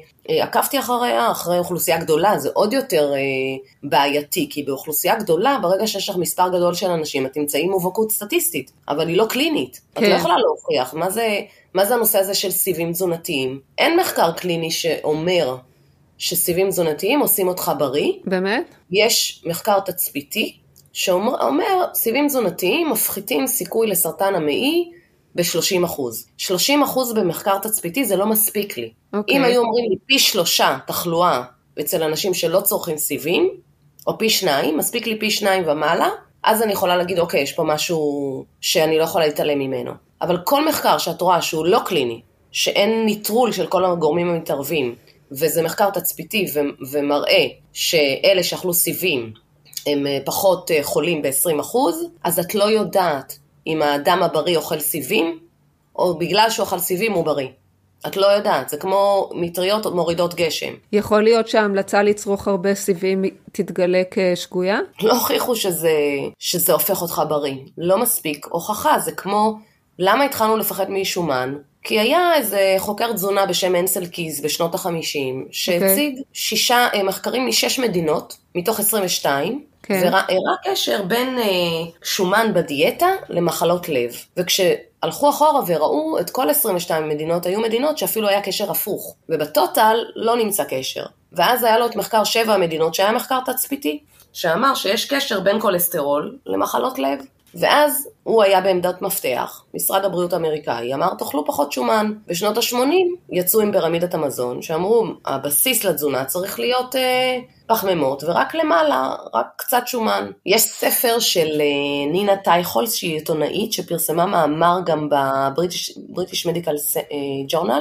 עקבתי אחרי אוכלוסייה גדולה, זה עוד יותר בעייתי, כי באוכלוסייה גדולה, ברגע שיש לך מספר גדול של אנשים, את תמצאים מובהקות סטטיסטית, אבל היא לא קלינית. כן. את לא יכולה להוכיח. מה זה הנושא הזה של סיבים תזונתיים? אין מחקר קליני שאומר שסיבים תזונתיים עושים אותך בריא. באמת? יש מחקר תצפיתי, שאומר, סיבים תזונתיים מפחיתים סיכוי לסרטן המעי ב-30%. 30% במחקר תצפיתי זה לא מספיק לי. אם היו אומרים לי פי 3 תחלואה אצל אנשים שלא צורכים סיבים, או פי 2, מספיק לי פי 2 ומעלה, אז אני יכולה להגיד, אוקיי, יש פה משהו שאני לא יכולה להתעלם ממנו. אבל כל מחקר שאת רואה שהוא לא קליני, שאין ניטרול של כל הגורמים המתערבים, וזה מחקר תצפיתי ומראה שאלה שאכלו סיבים, הם פחות חולים ב-20%, אז את לא יודעת אם האדם הבריא אוכל סיבים, או בגלל שהוא אוכל סיבים הוא בריא. את לא יודעת, זה כמו מטריות מורידות גשם. יכול להיות שההמלצה לצרוך הרבה סיבים תתגלה כשגויה? לא הוכיחו שזה הופך אותך בריא. לא מספיק הוכחה, זה כמו, למה התחלנו לפחד משומן? כי היה איזה חוקר תזונה בשם אנסל קיז בשנות ה-50, שהציג 6 מחקרים מ6 מדינות, מתוך 22, והראה קשר בין שומן בדיאטה למחלות לב. וכשהלכו אחורה וראו את כל 22 מדינות, היו מדינות שאפילו היה קשר הפוך. ובטוטל לא נמצא קשר. ואז היה לו את מחקר 7 המדינות, שהיה מחקר תצפיתי, שאמר שיש קשר בין כולסטרול למחלות לב. ואז הוא היה בעמדת מפתח, משרד הבריאות האמריקאי, אמר תאכלו פחות שומן. בשנות ה-80 יצאו עם פירמידת המזון, שאמרו הבסיס לתזונה צריך להיות פחמימות, ורק למעלה, רק קצת שומן. יש ספר של נינה טייכולס, שהיא עיתונאית, שפרסמה מאמר גם בבריטיש מדיקל ג'ורנל,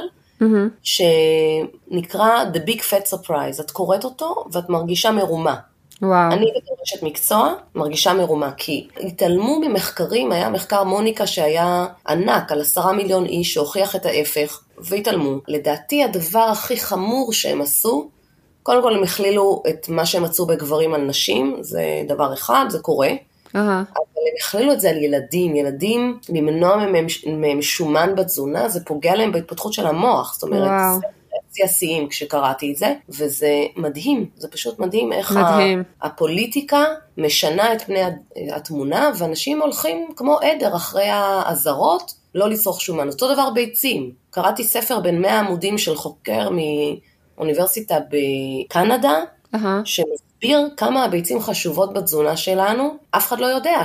שנקרא The Big Fat Surprise. את קוראת אותו ואת מרגישה מרומה. וואו. אני בתורשת מקצוע מרגישה מרומה, כי התעלמו ממחקרים, היה מחקר מוניקה שהיה ענק על 10 מיליון איש שהוכיח את ההפך, והתעלמו. לדעתי הדבר הכי חמור שהם עשו, קודם כל הם הכלילו את מה שהם מצאו בגברים על נשים, זה דבר אחד, זה קורה, אבל הם הכלילו את זה על ילדים, למנוע מהם שומן בתזונה, זה פוגע להם בהתפתחות של המוח, זאת אומרת, השיאים כשקראתי את זה, וזה מדהים, זה פשוט מדהים איך הפוליטיקה משנה את פני התמונה, ואנשים הולכים כמו עדר אחרי העזרות, לא לצרוך שומן. אותו דבר ביצים. קראתי ספר בין 100 עמודים של חוקר מאוניברסיטה בקנדה, שמסביר כמה הביצים חשובות בתזונה שלנו. אף אחד לא יודע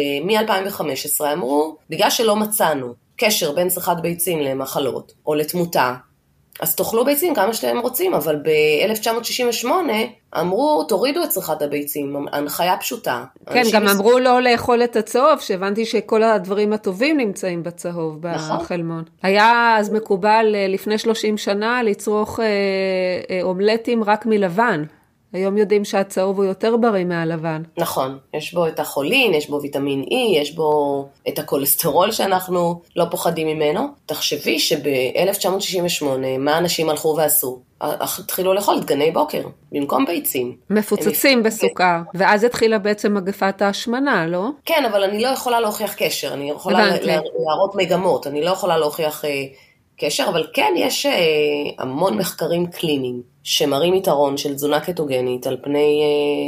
שמ-2015 אמרו, בגלל שלא מצאנו קשר בין צריכת ביצים למחלות או לתמותה, אז תאכלו ביצים כמה שאתם רוצים, אבל ב-1968 אמרו, תורידו את צריכת הביצים, הנחיה פשוטה. כן, גם אמרו לא לאכול את הצהוב, שהבנתי שכל הדברים הטובים נמצאים בצהוב, בחלמון. היה אז מקובל לפני 30 שנה לצרוך אומלטים רק מלבן. היום יודעים שהצהוב הוא יותר בריא מהלבן. נכון, יש בו את החולין, יש בו ויטמין E, יש בו את הכולסטרול שאנחנו לא פוחדים ממנו. תחשבי שב-1968, מה אנשים הלכו ועשו? התחילו לאכול דגני בוקר, במקום ביצים. מפוצצים בסוכר, ואז התחילה בעצם מגפת ההשמנה, לא? כן, אבל אני לא יכולה להוכיח קשר, אני יכולה להראות מגמות, אני לא יכולה להוכיח קשר, אבל כן יש המון מחקרים קליניים, שמראים יתרון של תזונה קטוגנית על פני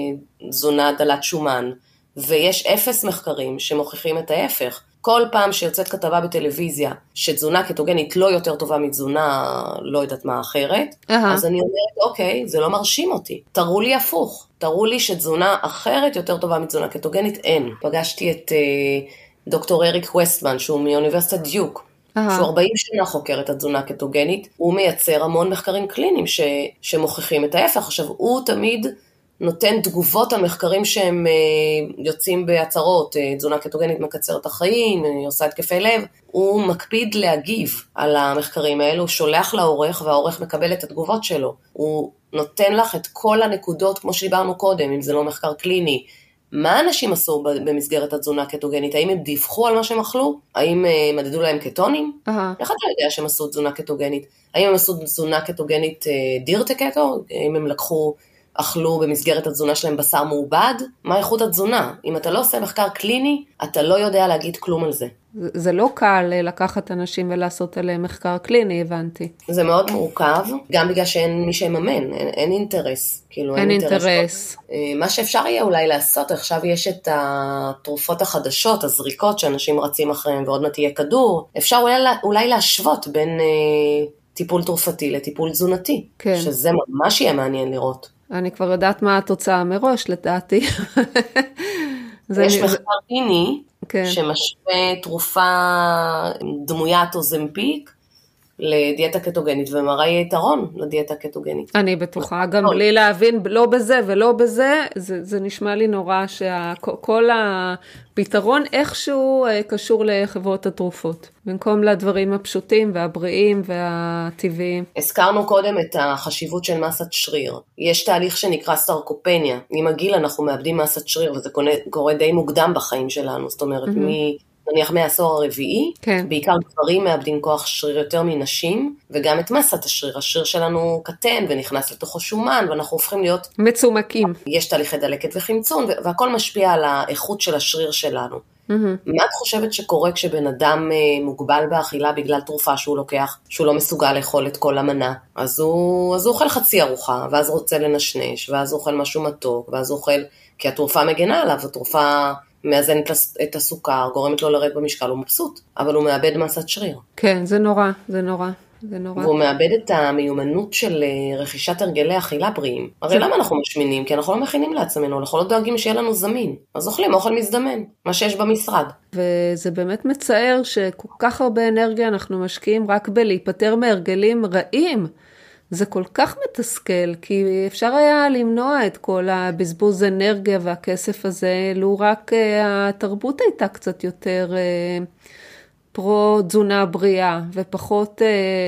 תזונה דלת שומן, ויש 0 מחקרים שמוכיחים את ההפך. כל פעם שיוצאת כתבה בטלוויזיה שתזונה קטוגנית לא יותר טובה מתזונה לא יודעת מה אחרת, אז אני אומרת, אוקיי, זה לא מרשים אותי. תראו לי הפוך, תראו לי שתזונה אחרת יותר טובה מתזונה קטוגנית, אין. פגשתי את דוקטור אריק ווסטמן, שהוא מאוניברסיטת דיוק, שהוא 40 שנה חוקר את התזונה הקטוגנית, הוא מייצר המון מחקרים קליניים שמוכיחים את ההפך. עכשיו, הוא תמיד נותן תגובות על מחקרים שהם יוצאים בהצהרות, תזונה קטוגנית מקצרת החיים, עושה התקפי לב, הוא מקפיד להגיב על המחקרים האלו, הוא שולח לעורך והעורך מקבל את התגובות שלו, הוא נותן לך את כל הנקודות כמו שדיברנו קודם, אם זה לא מחקר קליני, מה אנשים עשו במסגרת התזונה הקטוגנית? האם הם דיווחו על מה שהם אכלו? האם מדדו להם קטונים? איך אתה יודע שהם עשו תזונה קטוגנית? האם הם עשו תזונה קטוגנית דירטה קטו? האם הם אכלו במסגרת התזונה שלהם בשר מעובד? מה איכות התזונה? אם אתה לא עושה מחקר קליני, אתה לא יודע להגיד כלום על זה. זה לא קל לקחת אנשים ולעשות עליהם מחקר קליני, הבנתי. זה מאוד מורכב, גם בגלל שאין מי שיממן, אין אינטרס. אין אינטרס. מה שאפשר יהיה אולי לעשות, עכשיו יש את התרופות החדשות, הזריקות שאנשים רצים אחריהם, ועוד מעט תהיה כדור, אפשר אולי להשוות בין טיפול תרופתי לטיפול תזונתי, כן. שזה ממש יהיה מעניין לראות. אני כבר יודעת מה התוצאה מראש, לדעתי. יש מחקר קליני, כן. שמשווה תרופה דמוית אוזמפיק לדיאטה קטוגנית, ומראה יתרון לדיאטה קטוגנית. אני בטוחה, גם בלי להבין לא בזה ולא בזה, זה נשמע לי נורא שכל הפתרון איכשהו קשור לחברות התרופות, במקום לדברים הפשוטים והבריאים והטבעיים. הזכרנו קודם את החשיבות של מסת שריר. יש תהליך שנקרא סרקופניה. עם הגיל אנחנו מאבדים מסת שריר, וזה קורה די מוקדם בחיים שלנו, זאת אומרת, נניח מהעשור הרביעי, כן. בעיקר גברים מאבדים כוח שריר יותר מנשים, וגם את מסת השריר. השריר שלנו קטן ונכנס לתוכו שומן, ואנחנו הופכים להיות מצומקים. יש תהליכי דלקת וחמצון, והכל משפיע על האיכות של השריר שלנו. מה את חושבת שקורה כשבן אדם מוגבל באכילה בגלל תרופה שהוא לוקח, שהוא לא מסוגל לאכול את כל המנה? אז הוא אוכל חצי ארוחה, ואז רוצה לנשנש, ואז הוא אוכל משהו מתוק, ואז הוא אוכל, כי התרופה מגנה עליו, התרופה מאזנת את הסוכר, גורמת לו לרד במשקל, הוא מבסוט, אבל הוא מאבד מסת שריר. כן, זה נורא, זה נורא. זה נורא. והוא מאבד את המיומנות של רכישת הרגלי אכילה בריאים. הרי למה אנחנו משמינים? כי אנחנו לא מכינים לעצמנו, אנחנו לא דואגים שיהיה לנו זמין. אז אוכלים אוכל מזדמן, מה שיש במשרד. וזה באמת מצער שכל כך הרבה אנרגיה אנחנו משקיעים רק בלהיפטר מהרגלים רעים. זה כל כך מתסכל, כי אפשר היה למנוע את כל הבזבוז אנרגיה והכסף הזה, לו רק התרבות הייתה קצת יותר פרו-תזונה בריאה, ופחות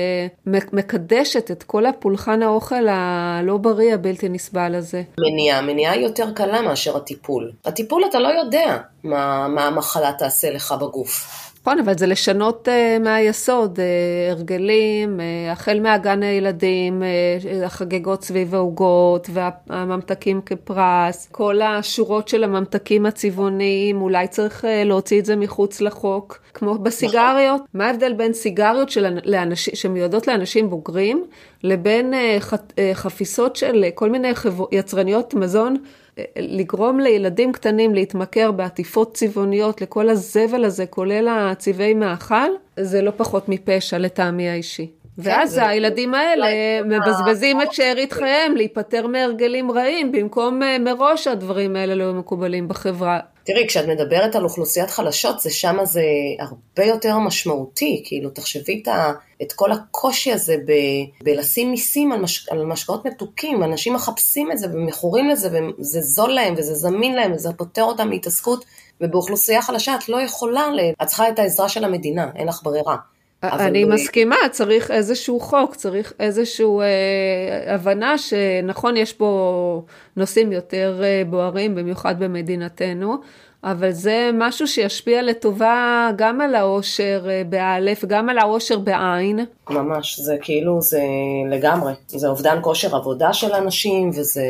מקדשת את כל הפולחן האוכל הלא בריא, הבלתי נסבל הזה. מניעה היא יותר קלה מאשר הטיפול. הטיפול אתה לא יודע מה המחלה תעשה לך בגוף. נכון, אבל זה לשנות מהיסוד, הרגלים, החל מהגן הילדים, החגיגות סביב העוגות והממתקים כפרס, כל השורות של הממתקים הצבעוניים, אולי צריך להוציא את זה מחוץ לחוק, כמו בסיגריות. מה ההבדל בין סיגריות שמיועדות לאנשים בוגרים, לבין חפיסות של כל מיני יצרניות מזון, לגרום לילדים קטנים להתמכר בעטיפות צבעוניות לכל הזבל הזה, כולל הצבעי מאכל, זה לא פחות מפשע לטעמי האישי. ואז הילדים האלה מבזבזים את שארית חייהם להיפטר מהרגלים רעים, במקום מראש הדברים האלה לא מקובלים בחברה. תראי, כשאת מדברת על אוכלוסיית חלשות, שמה זה הרבה יותר משמעותי, כאילו תחשבי את כל הקושי הזה בלשים מיסים על משקאות מתוקים, אנשים מחפשים את זה ומכורים לזה, וזה זול להם וזה זמין להם, וזה פותר אותם להתעסקות, ובאוכלוסייה חלשה את לא יכולה, את צריכה את העזרה של המדינה, אין לך ברירה. אני מסכימה, צריך איזשהו חוק, צריך איזשהו הבנה שנכון יש פה נושאים יותר בוערים, במיוחד במדינתנו, אבל זה משהו שישפיע לטובה גם על העושר באלף, גם על העושר בעין. ממש, זה כאילו, זה לגמרי, זה אובדן כושר עבודה של אנשים,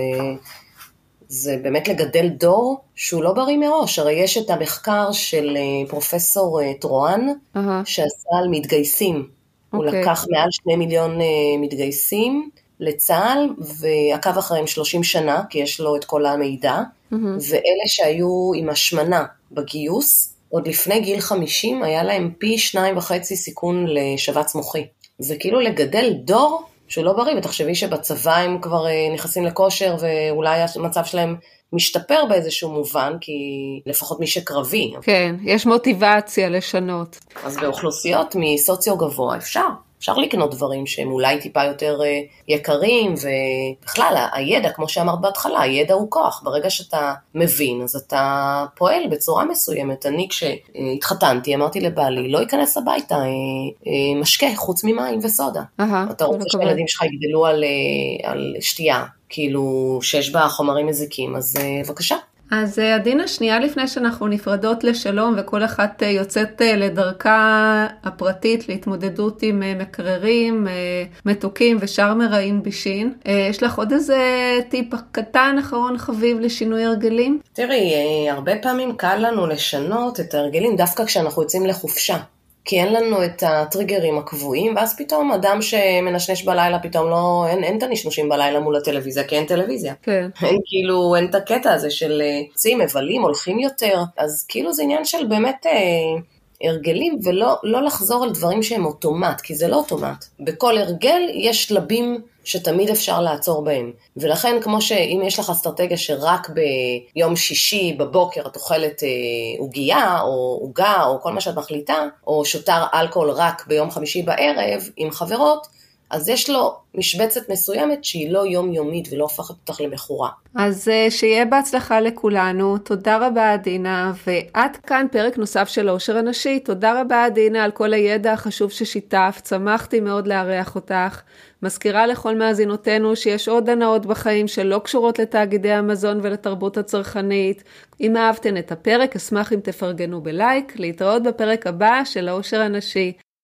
זה באמת לגדל דור שהוא לא בריא מראש. הרי יש את המחקר של פרופסור טרואן, שעשה על מתגייסים. הוא לקח מעל 2 מיליון מתגייסים לצה"ל, ועקב אחריהם 30 שנה, כי יש לו את כל המידע, ואלה שהיו עם השמנה בגיוס, עוד לפני גיל 50, היה להם פי 2.5 סיכון לשבץ מוחי. זה כאילו לגדל דור שהוא לא בריא, ותחשבי שבצבא הם כבר נכנסים לכושר, ואולי המצב שלהם משתפר באיזשהו מובן, כי לפחות מי שקרבי. כן, יש מוטיבציה לשנות. אז באוכלוסיות מסוציו גבוה אפשר לקנות דברים שהם אולי טיפה יותר יקרים, ובכלל הידע, כמו שאמרת בהתחלה, הידע הוא כוח. ברגע שאתה מבין, אז אתה פועל בצורה מסוימת. אני כשהתחתנתי, אמרתי לבעלי, לא ייכנס הביתה משקה חוץ ממים וסודה. אתה רוצה שהילדים שלך יגדלו על שתייה, כאילו שיש בה חומרים מזיקים, אז בבקשה. אז עדינה, שנייה לפני שאנחנו נפרדות לשלום וכל אחת יוצאת לדרכה הפרטית להתמודדות עם מקררים, מתוקים ושאר מרעים בישין, יש לך עוד איזה טיפ קטן אחרון חביב לשינוי הרגלים? תראי, הרבה פעמים קל לנו לשנות את הרגלים דווקא כשאנחנו יוצאים לחופשה. כי אין לנו את הטריגרים הקבועים, ואז פתאום אדם שמנשנש בלילה, פתאום לא, אין את הנשנושים בלילה מול הטלוויזיה, כי אין טלוויזיה. כן. אין את הקטע הזה של צים, מבלים, הולכים יותר, אז כאילו זה עניין של באמת הרגלים, ולא לחזור על דברים שהם אוטומט, כי זה לא אוטומט. בכל הרגל יש שלבים שתמיד אפשר לעצור בהם. ולכן כמו שאם יש לך אסטרטגיה שרק ביום שישי בבוקר את אוכלת עוגיה או עוגה או כל מה שאת מחליטה, או שותה אלכוהול רק ביום חמישי בערב עם חברות, אז יש לו משבצת מסוימת שהיא לא יומיומית ולא הופכת אותך למחורה. אז שיהיה בהצלחה לכולנו. תודה רבה עדינה, ועד כאן פרק נוסף של העושר הנשי. תודה רבה עדינה על כל הידע החשוב ששיתף, צמחתי מאוד לארח אותך. מזכירה לכל מאזינותינו שיש עוד הנאות בחיים שלא קשורות לתאגידי המזון ולתרבות הצרכנית. אם אהבתן את הפרק, אשמח אם תפרגנו בלייק. להתראות בפרק הבא של העושר הנשי.